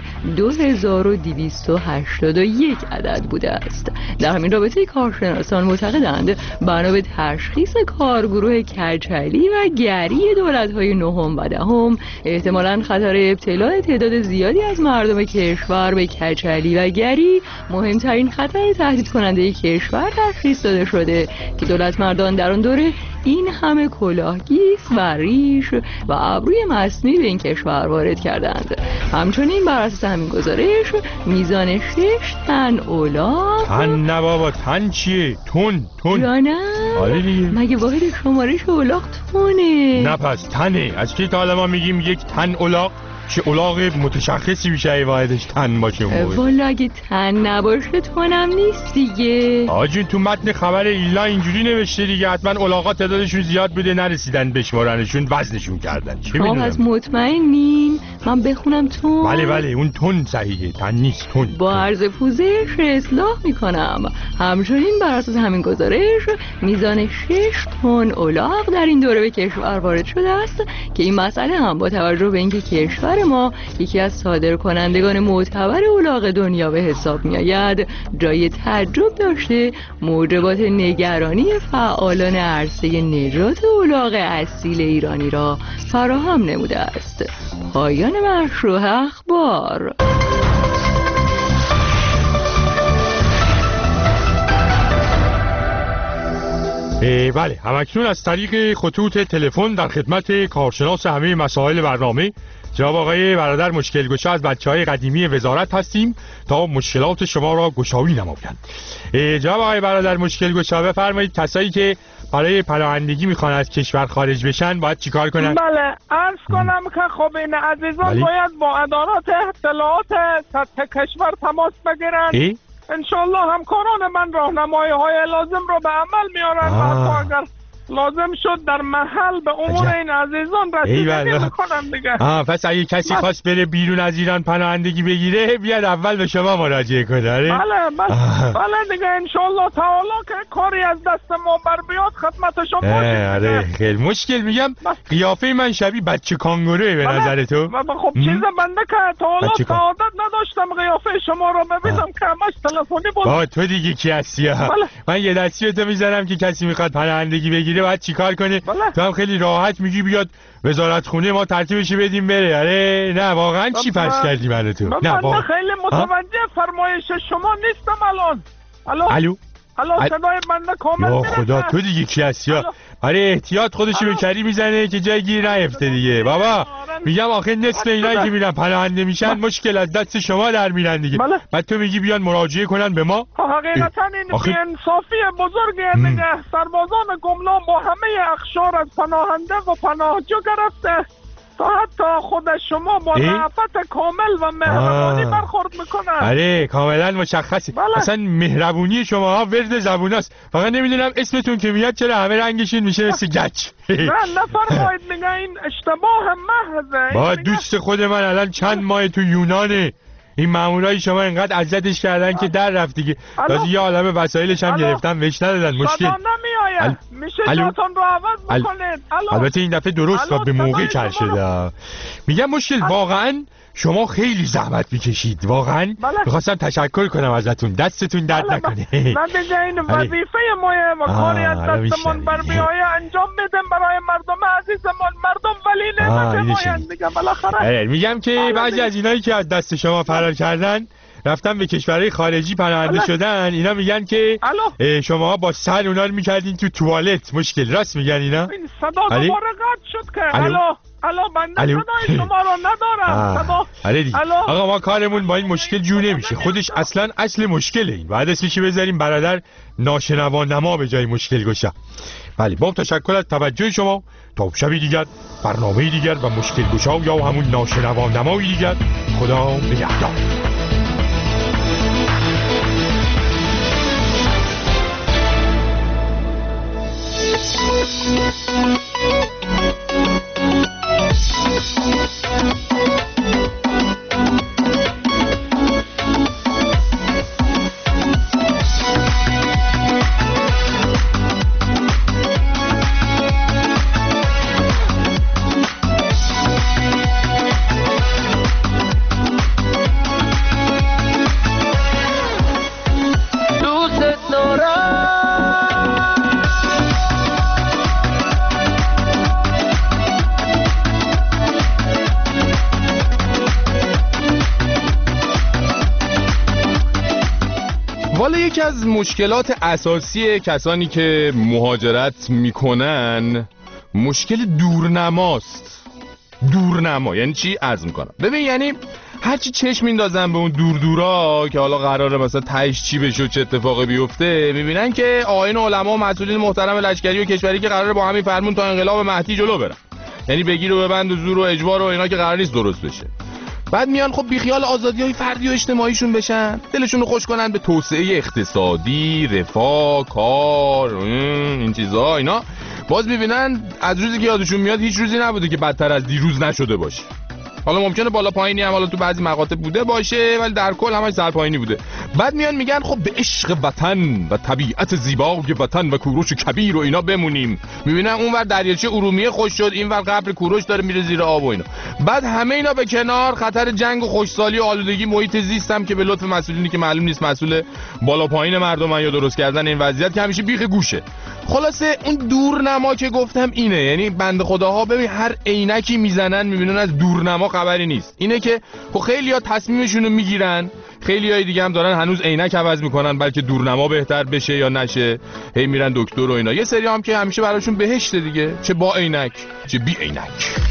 2281 عدد بوده است. در همین رابطه کارشناسان معتقدند بنا به تشخیص کارگروه کچلی و گری دولت‌های نهم و دهم احتمالاً خطر ابتلا تعداد زیادی از مردم کشور به کچلی و گری مهمترین خطر تهدید کننده کشور تشخیص داده شده که دولت مردان در آن دوره این همه کلاهگیس و ریش و ابروی مصنوعی به این کشور وارد کردند. همچنین بر اساس همین گزارش میزان 6 تن الاغ. تن نه بابا، تن چیه؟ تن جانم. آره دیگه، مگه واحد شمارش الاغ تونه؟ نه پس تنه. از کی تا ما میگیم یک تن الاغ چه الاغ متشخصی میشه واحدش تن باشه؟ والا اگه تن نباشه تونم نیست دیگه. آجون تو متن خبر ایلنا اینجوری نوشته دیگه، حتما الاغا تعدادشون زیاد بوده نرسیدن بشمارنشون، وزنشون کردن. چه میدونم؟ از مطمئنین؟ من بخونم تون؟ بله اون تون صحیحه، تن نیست تون. با عرض پوزش اصلاح میکنم. همچنین بر اساس همین گزارش میزان 6 تن الاغ در این دوره به کشور وارد شده است که این مسئله هم با توجه به اینکه کشور کشور ما یکی از صادرکنندگان معتبر الاغ دنیا به حساب میآید، جای تعجب داشته موجبات نگرانی فعالان عرصه نژاد الاغ اصیل ایرانی را فراهم نموده است. پایان مشروع اخبار. بله، همکنون از طریق خطوط تلفن در خدمت کارشناس همه مسائل برنامه جناب آقای برادر مشکلگشا از بچه‌های قدیمی وزارت هستیم تا مشکلات شما را گشایی نمایند. جناب آقای برادر مشکلگشا بفرمایید کسایی که برای پناهندگی میخوان از کشور خارج بشن باید چیکار کنن؟ بله، عرض کنم که خب این عزیزان باید با ادارات اطلاعات سطح کشور تماس بگیرن. انشالله همکاران من راهنمایی‌های لازم رو به عمل میارن. حتی اگر لازم شد در محل به امور این عزیزان رسیدگی میکنن دیگه. پس اگه کسی خواست بره بیرون از ایران پناهندگی بگیره بیاد اول به شما مراجعه کنه. بله دیگه انشالله تعالی که کاری از دست ما بر بیاد خدمت شما باشیم. خیلی مشکل میگم قیافه من شبیه بچه کانگوروه به نظر تو؟ خب چیز بنده که تعالی سعادت نداشتم قیافه شما رو ببینم که همش تلفنی بود. با تو دیگه کی هستی؟ من یه دستی تو میزنم که کسی میخواد پناهندگی بگیره باید چیکار کنه؟ تو هم خیلی راحت میگی بیاد وزارت خونه ما ترتیبش بدیم بره. آره نه واقعا چی فرض کردی منو تو؟ نه واقعا خیلی متوجه فرمایش شما نیستم الان. الو صدای بنده کامل میره. خدا تو دیگه کی هستی؟ آره احتیاط خودشو به کری میزنه که جای گیر نیفته دیگه. بابا میگم آخه نصف اینایی که میرن پناهنده میشن مشکل از دست شما در میرن دیگه. بعد تو میگی بیان مراجعه کنن به ما؟ حقیقتا این بی‌انصافی بزرگیه دیگه. سربازان گمنام با همه اخشار از پناهنده و پناهجو گرفته تا حتی خود شما با رأفت کامل و مهربانی برخورد میکنن. آره کاملا مشخصه. اصلا مهربونی شما ها ورد زبوناست. فقط نمیدونم اسمتون که میاد چرا همه رنگشین میشه مثل گچ. نه نفرمایید دیگه، این اشتباه محضه. با دوست خود من الان چند ماه تو یونانه. این مامورای شما اینقدر اذیتش کردن که در رفت دیگه. لازم یه عالمه وسایلش هم گرفتن بهش ندادن. مشکل نمیآید. میشه جاتون رو عوض بکنید. البته این دفعه درست و به موقع کار شده. میگم مشکل واقعا شما خیلی زحمت میکشید. واقعا میخواستم تشکر کنم ازتون. دستتون درد نکنه. من دیگه این وظیفه ما و کاری از دستمون بر بیایه انجام میدم برای مردم عزیزمون. مردم ولی نمی‌آیند دیگه بالاخره. میگم که بعضی از اینایی که از دست شما فرار کردن رفتن به کشورهای خارجی پناهنده شدن، اینا میگن که شما با سر اونا رو میکردین تو توالت. مشکل راست میگن اینا؟ این صدا دوباره قطع شد که الو بنده صدای شما رو ندارم. آقا ما کارمون با این مشکل جو نمیشه. خودش اصلا اصل مشکله. این بعد اسمش بذاریم برادر ناشنوا نما به جای مشکل گشا. بله با تشکر از توجه شما. تا شبی دیگر برنامه دیگر و مشکل گشا یا همون ناشنوا نمایی دیگر. خدا نگهدار. یکی از مشکلات اساسی کسانی که مهاجرت میکنن مشکل دورنماست. دورنما یعنی چی؟ عرض میکنم. ببین یعنی هرچی چشم میندازن به اون دورا که حالا قراره مثلا تهش چی بشه چه اتفاقی بیفته، میبینن که آیین علما و مسئولین محترم لشکری و کشوری که قراره با همین فرمون تا انقلاب مهدی جلو برن، یعنی بگیر و ببند و زور و اجبار و اینا که قرار نیست درست بشه. بعد میان خب بیخیال آزادی‌های فردی و اجتماعیشون بشن، دلشون رو خوش کنن به توسعه اقتصادی، رفاه، کار، این چیزا اینا. باز میبینن از روزی که یادشون میاد هیچ روزی نبوده که بدتر از دیروز نشده باشه. حالا ممکنه بالا پایینی هم حالا تو بعضی مقاطع بوده باشه، ولی در کل همش سرپایینی بوده. بعد میان میگن خب به عشق وطن و طبیعت زیبای وطن و کوروش کبیر و اینا بمونیم. میبینن اونور دریاچه ارومیه خوش شد، اینور قبر کوروش داره میره زیر آب و اینا. بعد همه اینا به کنار، خطر جنگ و خوشسالی و آلودگی محیط زیست هم که به لطف مسئولینی که معلوم نیست مسئول بالا پایین مردمن یا درست کردن این وضعیت که همیشه بیخ گوشه. خلاصه اون دورنما که گفتم اینه، یعنی بنده خداها ببین هر عینکی میزنن میبینن از دورنما خبری نیست. اینه که خب خیلی‌ها تصمیمشون رو میگیرن، خیلی‌های دیگه هم دارن هنوز عینک عوض میکنن بلکه دورنما بهتر بشه یا نشه، هی میرن دکتر و اینا. یه سری هم که همیشه براشون بهشت دیگه، چه با عینک چه بی عینک.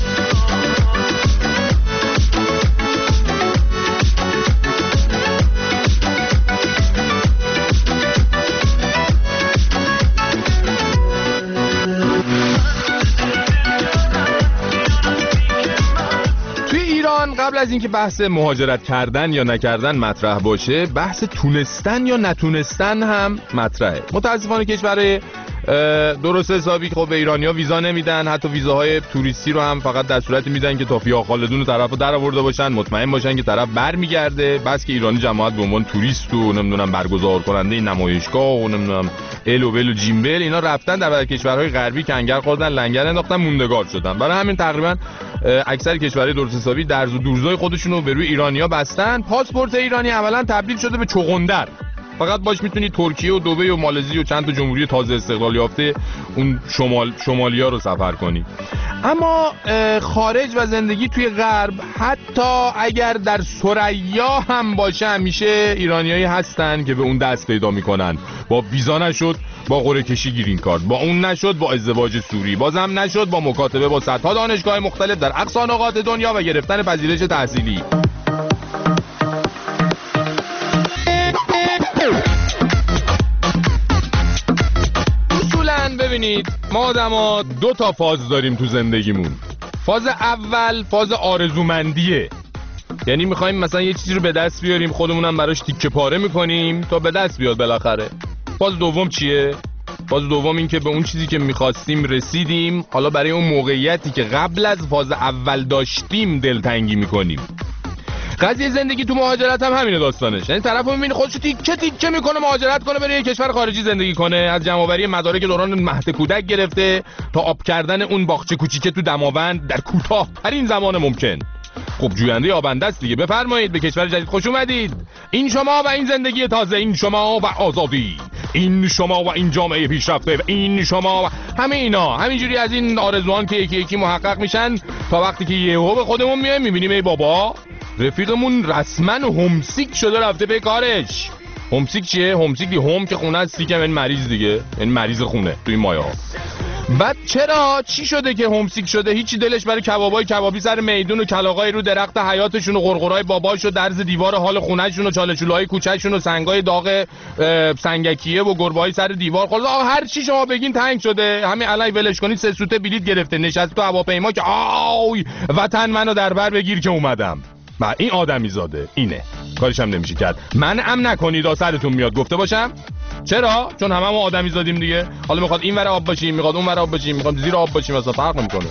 قبل از اینکه بحث مهاجرت کردن یا نکردن مطرح باشه، بحث تونستن یا نتونستن هم مطرحه. متاسفانه کشور درست حسابی خب به ایرانی‌ها ویزا نمیدن، حتی ویزاهای توریستی رو هم فقط در صورتی میدن که تا فیا خالدون طرفو در آورده باشن، مطمئن باشن که طرف برمیگرده. بس که ایرانی جماعت به عنوان توریست و نمیدونم برگزار کننده نمایشگاه و نمیدونم ال و بل و جیمبل اینا رفتن در کشورهای غربی کنگر خوردن، لنگر انداختن، موندگار شدن. برای همین تقریبا اکثر کشورهای درست حسابی درز و دورزای خودشون رو به روی ایرانی‌ها بستن. پاسپورت ایرانی عملاً تبدیل شده به چغندر. فقط باش میتونی ترکیه و دبی و مالزی و چند تا جمهوری تازه استقلال یافته اون شمالیا رو سفر کنی. اما خارج و زندگی توی غرب، حتی اگر در ثریا هم باشه، همیشه ایرانیایی هستن که به اون دست پیدا میکنن. با ویزا نشد با قرعه کشی گرین کارت، با اون نشد با ازدواج سوری، بازم نشد با مکاتبه با صدها دانشگاه مختلف در اقصا نقاط دنیا و گرفتن پذیرش تحصیلی. ببینید ما آدما 2 تا فاز داریم تو زندگیمون. فاز اول فاز آرزومندیه، یعنی میخوایم مثلا یه چیزی رو به دست بیاریم، خودمونم براش تیکه پاره میکنیم تا به دست بیاد بالاخره. فاز دوم چیه؟ فاز دوم این که به اون چیزی که میخواستیم رسیدیم، حالا برای اون موقعیتی که قبل از فاز اول داشتیم دلتنگی میکنیم. قضیه زندگی تو مهاجرت هم همینه داستانش. یعنی طرفو میبینی خودشو تیکه میکنه مهاجرت کنه بره یه کشور خارجی زندگی کنه، از جمع‌آوری مدارک دوران مهد کودک گرفته تا آب کردن اون باغچه کوچیکه تو دماوند در کوتاه‌ترین زمان ممکن. خب جوینده آبنده است دیگه. بفرمایید به کشور جدید خوش اومدید. این شما و این زندگی تازه، این شما و آزادی، این شما و این جامعه پیشرفته، این شما و همه اینا. همینجوری از این آرزوان که یکی یکی محقق میشن تا وقتی که یهو به خودمون میایم میبینیم ای بابا رفیقمون رسما همسیک شده رفته به کارش. همسیک چیه؟ همسیک هم که خونه است دیگه، این مریض دیگه، این مریض خونه توی مایه ها. بعد چرا چی شده که همسیک شده؟ هیچی دلش برای کبابای کبابی سر میدون و کلاغای رو درخت حیاتشون و قرقرای باباش و درز دیوار حال خونه‌شون و چاله‌چوله‌های کوچه‌شون و سنگای داغ سنگکیه و گربه‌های سر دیوار، خلاص هر چی شما بگین تنگ شده. همین الان ولش کنید 3 سوته بلیط گرفته نشسته تو هواپیما که آی وطن منو در بر بگیر که اومدم. با این آدمی زاده اینه، کارش هم نمیشه کرد. منعم نکنید سرتون میاد گفته باشم. چرا؟ چون هممون آدمی زادیم دیگه. حالا میخواد این ور آب باشیم، میخواد اون ور آب باشیم، میخواد زیر آب باشیم، اصلا فرق نمیکنه.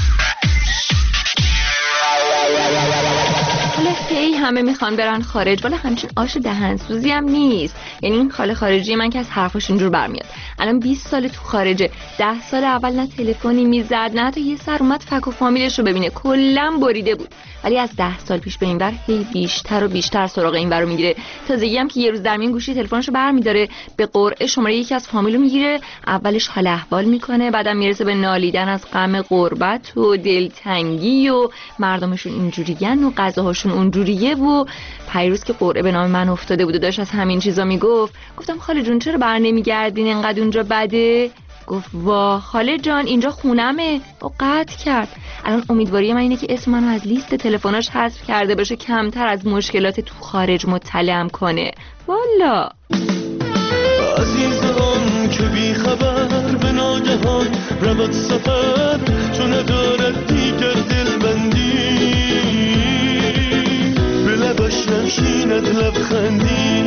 هی همه میخوان برن خارج، ولی همچین آش دهنسوزی هم نیست. یعنی این خاله خارجی من که از حرفاش اینجور برمیاد. الان 20 سال تو خارجه، 10 سال اول نه تلفنی میزد نه حتی یه سر اومد فک و فامیلش رو ببینه، کلا بریده بود. ولی از 10 سال پیش به این ور هی بیشتر و بیشتر سراغ این ور رو میگیره. تازگی هم که یه روز در میون گوشی تلفنشو برمیداره، به قرعه شماره یکی از فامیلو میگیره، اولش حال احوال میکنه، بعدم میرسه به نالیدن از غم غربت و دلتنگی و مردمشون اینجوریین و غذاهاشون اونجوریه. و پیروز که قرعه به نام من افتاده بود و داشت از همین چیزا میگفت، گفتم خاله جون چرا بر نمیگردین انقدر اونجا بده؟ گفت وا خاله جان اینجا خونمه. و قطع کرد. الان امیدواری من اینه که اسم منو از لیست تلفناش حذف کرده باشه، کمتر از مشکلات تو خارج مطلعم کنه. والا عزیزم که بی خبر به ناگهان رود سفر، تو ندارد دیگر دلبندی، به لبش نشیند لبخندی.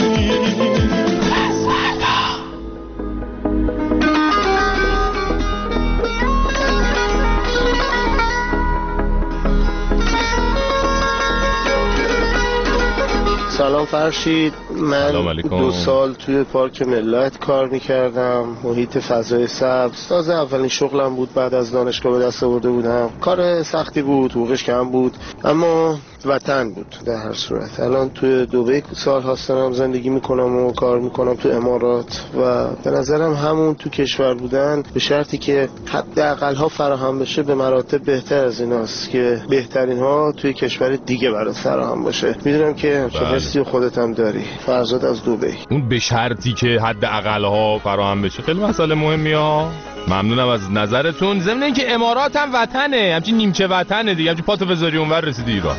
سلام سلام فرشید. من 2 سال توی پارک ملت کار میکردم، محیط فضای سبز. تازه اولین شغلم بود، بعد از دانشگاه به دست آورده بودم. کار سختی بود، حقوقش کم بود، اما وطن بود در هر صورت. الان توی دبی سال هاستم زندگی میکنم و کار میکنم تو امارات و به نظرم همون تو کشور بودن به شرطی که حداقل ها فراهم بشه به مراتب بهتر از ایناست که بهترین ها توی کشور دیگه برات فراهم باشه. میدونم که حسی خودت هم داری. فرزاد از دبی. اون به شرطی که حداقل ها فراهم بشه خیلی مسئله مهمیه ها. ممنونم از نظرتون. ضمن اینکه امارات هم وطنه، همچین نیمچه وطنه دیگه، همچین پاتو بذاری اونور رسیدی ایران.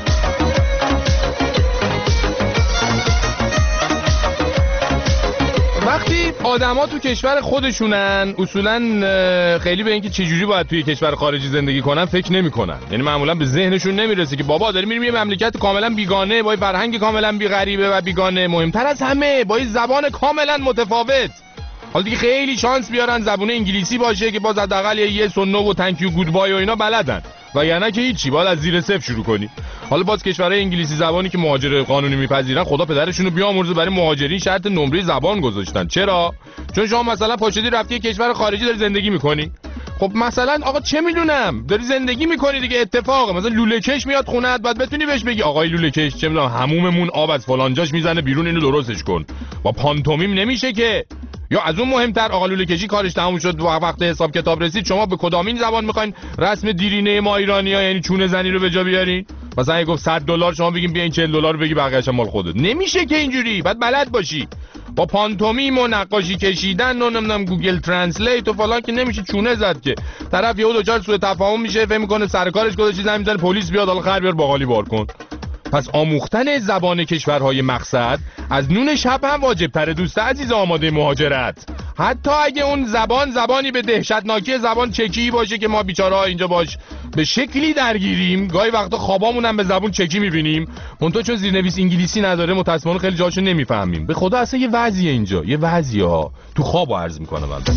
وقتی آدما تو کشور خودشونن اصولا خیلی به اینکه چجوری باید توی کشور خارجی زندگی کنن فکر نمی‌کنن. یعنی معمولا به ذهنشون نمیرسه که بابا داریم میریم یه مملکت کاملا بیگانه با فرهنگ کاملا غریبه و بیگانه، مهمتر از همه با زبان کاملا متفاوت. حالا دیگه خیلی شانس بیارن زبان انگلیسی باشه که باز حداقل یه سنو و تانکیو گودبای و اینا بلدن، وگرنه که هیچی، باید از زیر صفر شروع کنی. حالا باز کشورهای انگلیسی زبانی که مهاجر قانونی میپذیرن خدا پدرشون رو بیامرزه برای مهاجرین شرط نمره زبان گذاشتن. چرا؟ چون شما مثلا پاشدی رفتی کشور خارجی داری زندگی میکنی. خب مثلا آقا چه میدونم داری زندگی میکنی دیگه، اتفاقه مثلا لوله کش میاد خونه‌ات، بعد بتونی بهش بگی آقای لوله کش چه میدونم حموممون آب از فلان جاش میزنه بیرون، اینو درستش کن. با پانتومیم نمیشه که. یا از اون مهمتر آقا لوله کشی کارش تموم شد و وقت حساب کتاب رسید، شما به کدامین زبان میخواین رسم دیرینه ما ایرانی‌ها یعنی چونه زنی رو به جا بیارین؟ مثلا اگه گفت $100 شما بگیم بیا این $40 رو بگی بقیه‌اش مال خودت. نمیشه که اینجوری، بعد بلد باشی. با پانتومیم و نقاشی کشیدن و نمیدونم گوگل ترنسلیت و فلان که نمیشه چونه زد که. طرف یهو دوچار سوء تفاهم میشه، فکر میکنه سر کارش گذاشتی زمین میذاره پلیس بیاد حالا خر بیار باقالی بار کن. پس آموختن زبان کشورهای مقصد از نون شب هم واجب تره دوست عزیز آماده مهاجرت. حتی اگه اون زبانی به دهشتناکی زبان چکی باشه که ما بیچاره‌ها اینجا باش به شکلی درگیریم، گاهی وقتا خوابامون هم به زبان چکی میبینیم، منتها چون زیرنویس انگلیسی نداره متأسفانه خیلی جاشو نمیفهمیم. به خدا اصلا یه وضعیه اینجا، یه وضعیه تو خوابو عرض میکنم البته.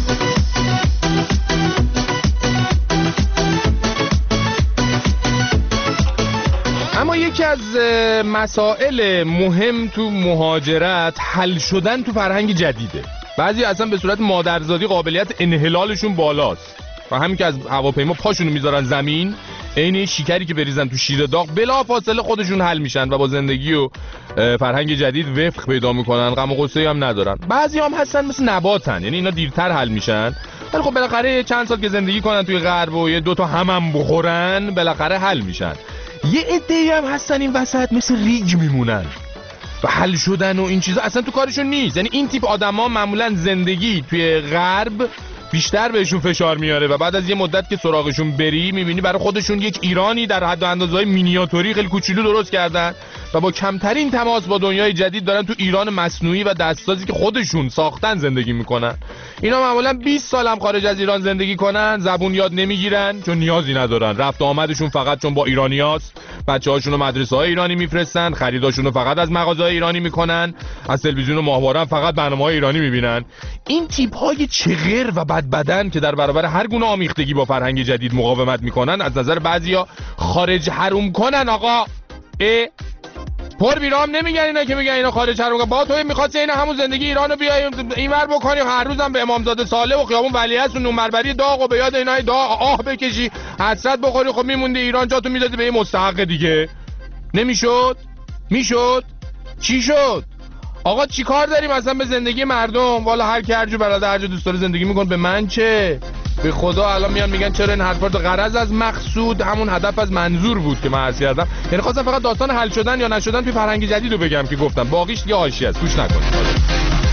اما یکی از مسائل مهم تو مهاجرت حل شدن تو فرهنگ جدیده. بعضی اصلا به صورت مادرزادی قابلیت انحلالشون بالاست و همین که از هواپیما پاشونو میذارن زمین، عین شکری که بریزن تو شیر داغ بلا فاصله خودشون حل میشن و با زندگی و فرهنگ جدید وفق پیدا میکنن، غم و غصه‌ای هم ندارن. بعضی هم هستن مثل نباتن، یعنی اینا دیرتر حل میشن، ولی خب بالاخره چند سال که زندگی کنن توی غرب و یه دوتا هم بخورن بالاخره حل میشن. یه عده‌ای هم هستن این وسط مثل ریگ میمونن و حل شدن و این چیزا اصلا تو کارشون نیست. یعنی این تیپ آدما معمولا زندگی توی غرب بیشتر بهشون فشار میاره و بعد از یه مدت که سراغشون بری میبینی برای خودشون یک ایرانی در حد و اندازه‌های مینیاتوری خیلی کوچولو درست کردن و با کمترین تماس با دنیای جدید دارن تو ایران مصنوعی و دستسازی که خودشون ساختن زندگی میکنن. اینا معمولا 20 سال هم خارج از ایران زندگی کنن، زبون یاد نمیگیرن چون نیازی ندارن، رفت آمدشون فقط چون با ایرانیاست، بچه‌هاشون رو مدرسه‌های ایرانی میفرستن، خریداشون رو فقط از مغازه‌های ایرانی میکنن، از تلویزیون و ماهواره فقط برنامه‌های ایرانی میبینن. این تیپ‌های چغر و بدن که در برابر هر گونه آمیختگی با فرهنگ جدید مقاومت میکنن، از نظر بعضیا خارج حروم کنن. آقا پر بیرام نمیگن اینا که میگن اینا خارج حروم کنن. با تو میخواستی اینا همون زندگی ایرانو بیای اینور بکنی، هر روزم به امامزاده صالح و خیابون ولیعصر و نونبربری داغ و به یاد اینا داغ آه بکشی، حسرت بخوری. خب میموندی ایران، جاتو میدادی به یه مستحق دیگه. نمیشد؟ میشد؟ چی شد؟ آقا چی کار داریم اصلا به زندگی مردم؟ والا هر کی هر جو بلده هر جا دوست داره زندگی میکنه، به من چه؟ به خدا الان میان میگن چرا این حرفا؟ غرض از مقصود همون هدف از منظور بود که من عرض کردم. یعنی خواستم فقط داستان حل شدن یا نشدن توی فرهنگ جدید رو بگم که گفتم، باقیش دیگه حاشیه است، گوش نکنید.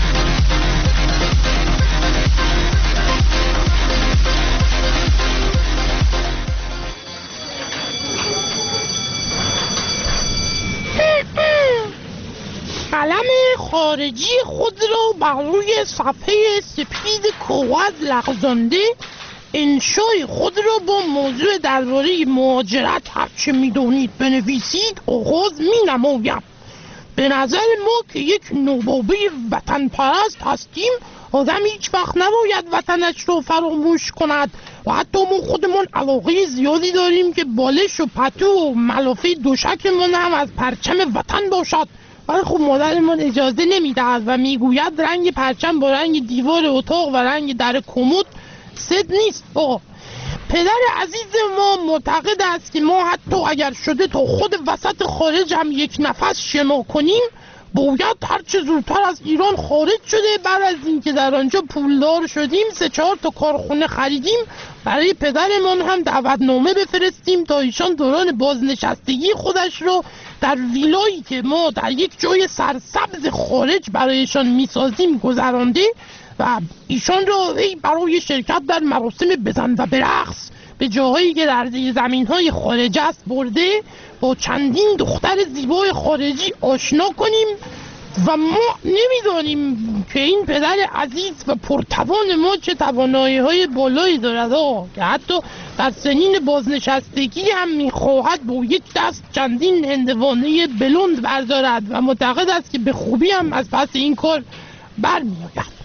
قلم خارجی خود را بر روی صفحه سپید کاغذ لغزانده، انشای خود را با موضوع درباره مهاجرت هرچه می‌دانید بنویسید آغاز می‌نمایم. به نظر ما که یک نوبابه وطن پرست هستیم، آدم هیچ وقت نباید وطنش را فراموش کند و حتی ما خودمون علاقه زیادی داریم که بالش و پتو و ملافه دوشکمون هم از پرچم وطن باشد. ولی خب مادرمان اجازه نمیدهد و میگوید رنگ پرچم با رنگ دیوار اتاق و رنگ در کمد ست نیست. آقا پدر عزیز ما معتقد است که ما حتی اگر شده تا خود وسط خارج هم یک نفس شنا کنیم باید هرچه زودتر از ایران خارج شده. بعد از اینکه در آنجا پولدار شدیم 3-4 تا کارخونه خریدیم برای پدرمان هم دعوتنامه بفرستیم تا ایشان دوران بازنشستگی خودش رو در ویلایی که ما در یک جای سرسبز خارج برایشان میسازیم گذرانده و ایشان را برای شرکت در مراسم بزن و برقص به جاهایی که در زمین‌های خارج است برده با چندین دختر زیبای خارجی آشنا کنیم و ما نمیدانیم که این پدر عزیز و پرتوان ما چه توانایی‌های بالایی دارد که حتی در سنین بازنشستگی هم می‌خواهد با یک دست چندین هندوانه بلوند بردارد و معتقد است که به خوبی هم از پس این کار برمی‌آید.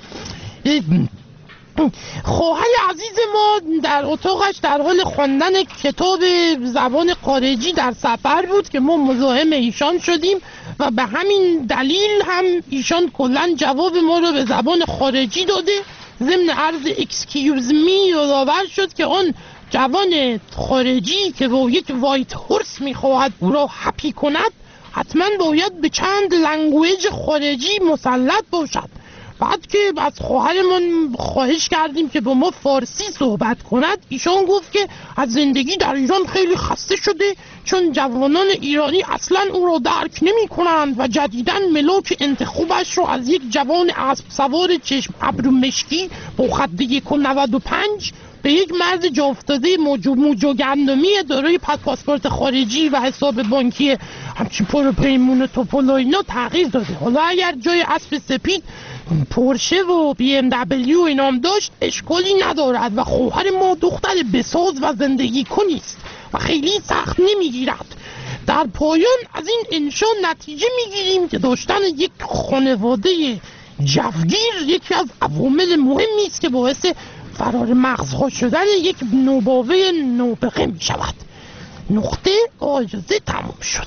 خواهر عزیز ما در اتاقش در حال خواندن کتاب زبان خارجی در سفر بود که ما مزاحم ایشان شدیم و به همین دلیل هم ایشان کلاً جواب ما رو به زبان خارجی داده. ضمن عرض اکسکیوز می یادآور شد که آن جوان خارجی که با یک وایت هورس میخواهد او را هپی کند حتما باید به چند لنگویج خارجی مسلط باشد. بعد که از خواهرمان خواهش کردیم که با ما فارسی صحبت کند ایشان گفت که از زندگی در ایران خیلی خسته شده چون جوانان ایرانی اصلا او را درک نمی کنند و جدیداً ملاک انتخابش را از یک جوان اسب سوار چشم ابرو مشکی با خط 1.95 به یک مرد جا افتاده موجو گندمی دارای پاسپورت خارجی و حساب بانکی همچین پیمون و توپولا اینا تغییر داده. حالا اگر جای اسب سپید پورشه و بی ام دبلیو اینام داشت اشکالی ندارد و خواهر ما دختر بساز و زندگی کنی است و خیلی سخت نمیگیرد. در پایان از این انشا نتیجه میگیریم که داشتن یک خانواده جوگیر یکی از عوامل مهمی است که باعث فرار مغزها شدن یک نوباوه نابغه می شود. نقطه آجازه تموم شد.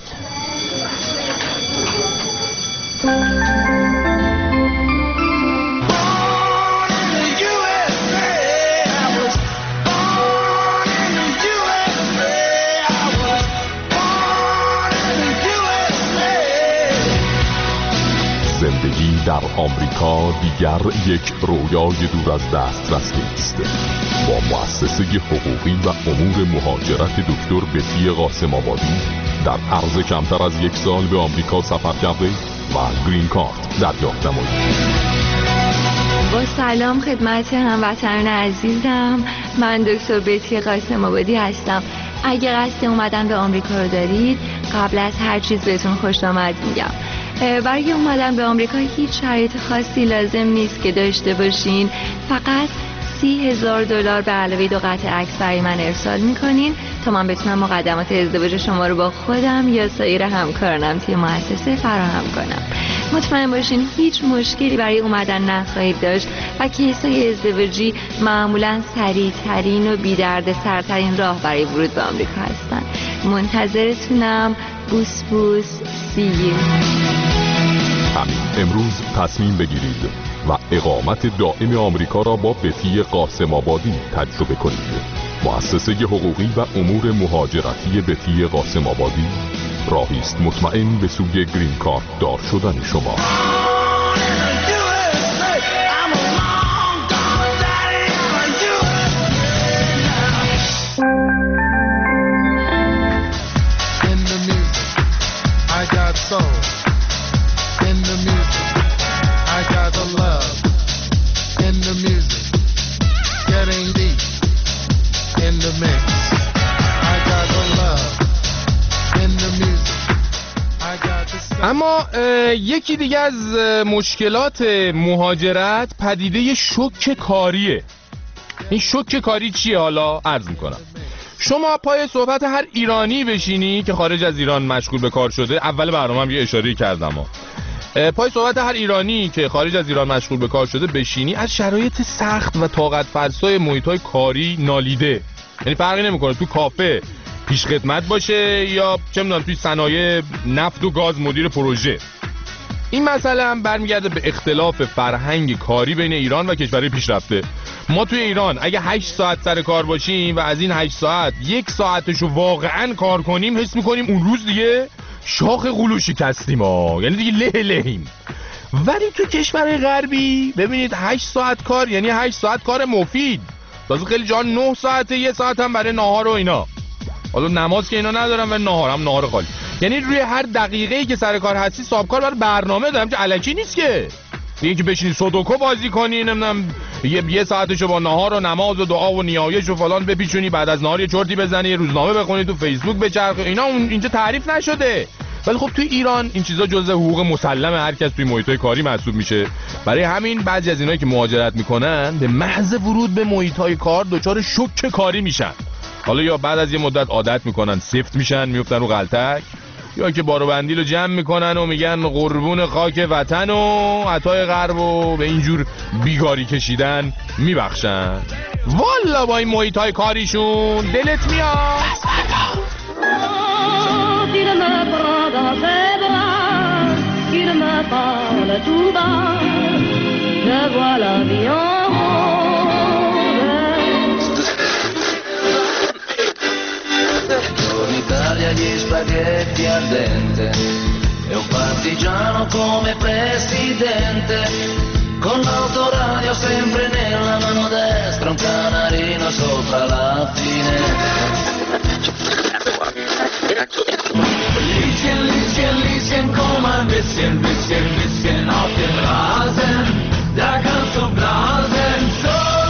زندگی در آمریکا دیگر یک رویای دور از دسترس نیست. با مؤسسه حقوقی و امور مهاجرت دکتر بتی قاسم آبادی در عرض کمتر از 1 سال به آمریکا سفر کرده و گرین کارت دریافت نمایید. با سلام خدمت هموطنان عزیزم، من دکتر بتی قاسم آبادی هستم. اگر قصد اومدن به آمریکا رو دارید قبل از هر چیز بهتون خوش آمد میگم. برای اومدن به آمریکا هیچ شرایط خاصی لازم نیست که داشته باشین. فقط $30,000 به علاوه 2 قطعه عکس برای من ارسال میکنین تا من بتونم مقدمات ازدواج شما رو با خودم یا سایر همکارانم توی مؤسسه فراهم کنم. مطمئن باشین هیچ مشکلی برای اومدن نخواهید داشت و کیسای ازدواجی معمولا سریع‌ترین و بی‌دردسرترین راه برای ورود به آمریکا هستن. منتظرتونم. بوس بوس. سی همین امروز تصمیم بگیرید و اقامت دائم آمریکا را با بتی قاسم آبادی تجربه کنید. مؤسسه حقوقی و امور مهاجرتی بتی قاسم آبادی راهی است مطمئن به سوی گرین کارت دار شدن شما. اما یکی دیگه از مشکلات مهاجرت پدیده شوک کاریه. این شوک کاری چیه؟ حالا عرض میکنم. شما پای صحبت هر ایرانی بشینی که خارج از ایران مشغول به کار شده، اول برنامه هم یه اشاره کردم پای صحبت هر ایرانی که خارج از ایران مشغول به کار شده بشینی از شرایط سخت و طاقت فرسای محیط‌های کاری نالیده. یعنی فرقی نمیکنه تو کافه پیش خدمت باشه یا چه میدونم توی صنایع نفت و گاز مدیر پروژه. این مسئله هم برمیگرده به اختلاف فرهنگ کاری بین ایران و کشورهای پیشرفته. ما توی ایران اگه 8 ساعت سر کار باشیم و از این 8 ساعت 1 ساعتشو واقعا کار کنیم، حس میکنیم اون روز دیگه شاخ قلو شکستیم یعنی دیگه لهیم. ولی تو کشورهای غربی ببینید 8 ساعت کار یعنی 8 ساعت کار مفید. تازه خیلی جا 9 ساعته، 1 ساعت هم برای ناهار و اینا. حالا نماز که اینا ندارم و ناهار هم ناهار خالی. یعنی روی هر دقیقه‌ای که سر کار هستی صاحبکار برای برنامه دارم که الکی نیست که. دیگه که بشینی سودوکو بازی کنی، نمیدونم یه ساعتشو با ناهار و نماز و دعا و نیایش و فلان بپیچونی، بعد از نهار یه چرتی بزنی، روزنامه بخونی، تو فیسبوک بچرخی، اینا اینجا تعریف نشده. ولی خب توی ایران این چیزا جزء حقوق مسلم هر کس توی محیط‌های کاری محسوب میشه. برای همین بعضی از اینایی که مهاجرت میکنن به محض ورود به محیط‌های کار دچار شوک کاری میشن. حالا یا بعد از یه مدت عادت میکنن، سفت میشن، میافتن رو غلطک، یا که بارو بندی رو جمع میکنن و میگن قربون خاک وطن و عطای غرب و به اینجور بیگاری کشیدن میبخشن. والا با این محیط‌های کاریشون دلت میاد. Italia gli spaghetti al dente e un partigiano come presidente con l'autoradio sempre nella mano destra, un canarino sopra la finestra. Lieschen, Lieschen, Lieschen, komm ein bisschen, bisschen, bisschen auf den Rasen, da kannst du blasen, so.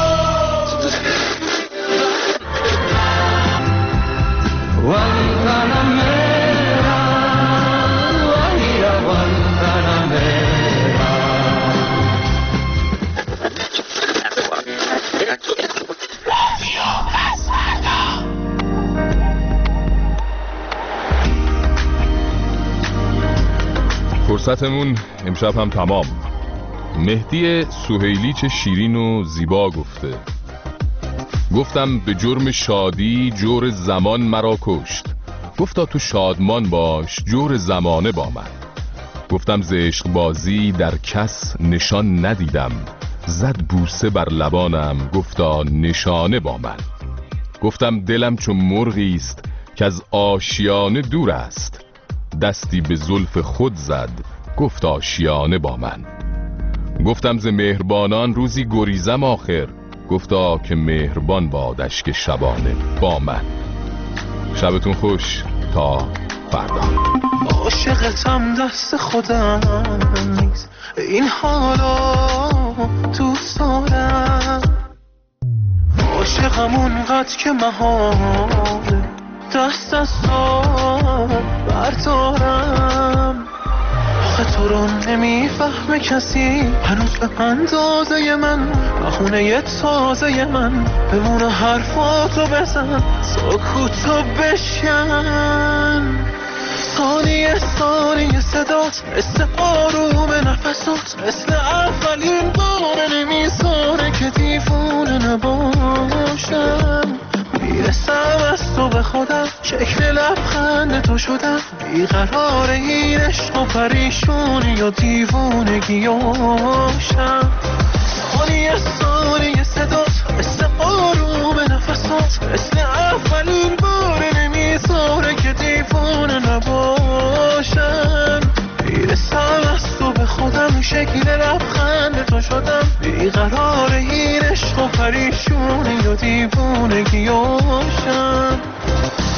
Guantanamera, Guajira, Guantanamera. Radio Masada. فرصتمون امشب هم تمام. مهدی سهیلی چه شیرین و زیبا گفته. گفتم به جرم شادی جور زمان مرا کشت. گفتا تو شادمان باش جور زمانه با من. گفتم ز عشق بازی در کس نشان ندیدم. زد بوسه بر لبانم گفتا نشانه با من. گفتم دلم چون مرغی است که از آشیانه دور است. دستی به زلف خود زد گفت آشیانه با من. گفتم ز مهربانان روزی گریزم آخر. گفتا که مهربان بادش که شبانه با من. شبتون خوش تا فردا. عاشقتم دست خودم نیست این حالا دوست دارم. عاشقم اونقدر که محاله دست از تو بردارم. آخه تو رو نمیفهمه کسی هنوز به اندازه من. بخونه تازه من بمونه حرفاتو بزن سکوتو بشکن. ثانیه ثانیه صدات مثل آروم نفسات مثل اولین بار نمیذاره که دیوونه نباشم. میرسم از تو به خودم شکل لبخند تو شدم. بیقرار این عشق و پریشونی و دیوونگیاشم. ثانیه ثانیه صدات مثل آروم نفسات مثل اولین بار نمیذاره که دیوونه نباشم. میرسم از تو به خودم شکل لبخند تو شدم. بیقرار این عشق و پریشونی و دیوونگیاشم.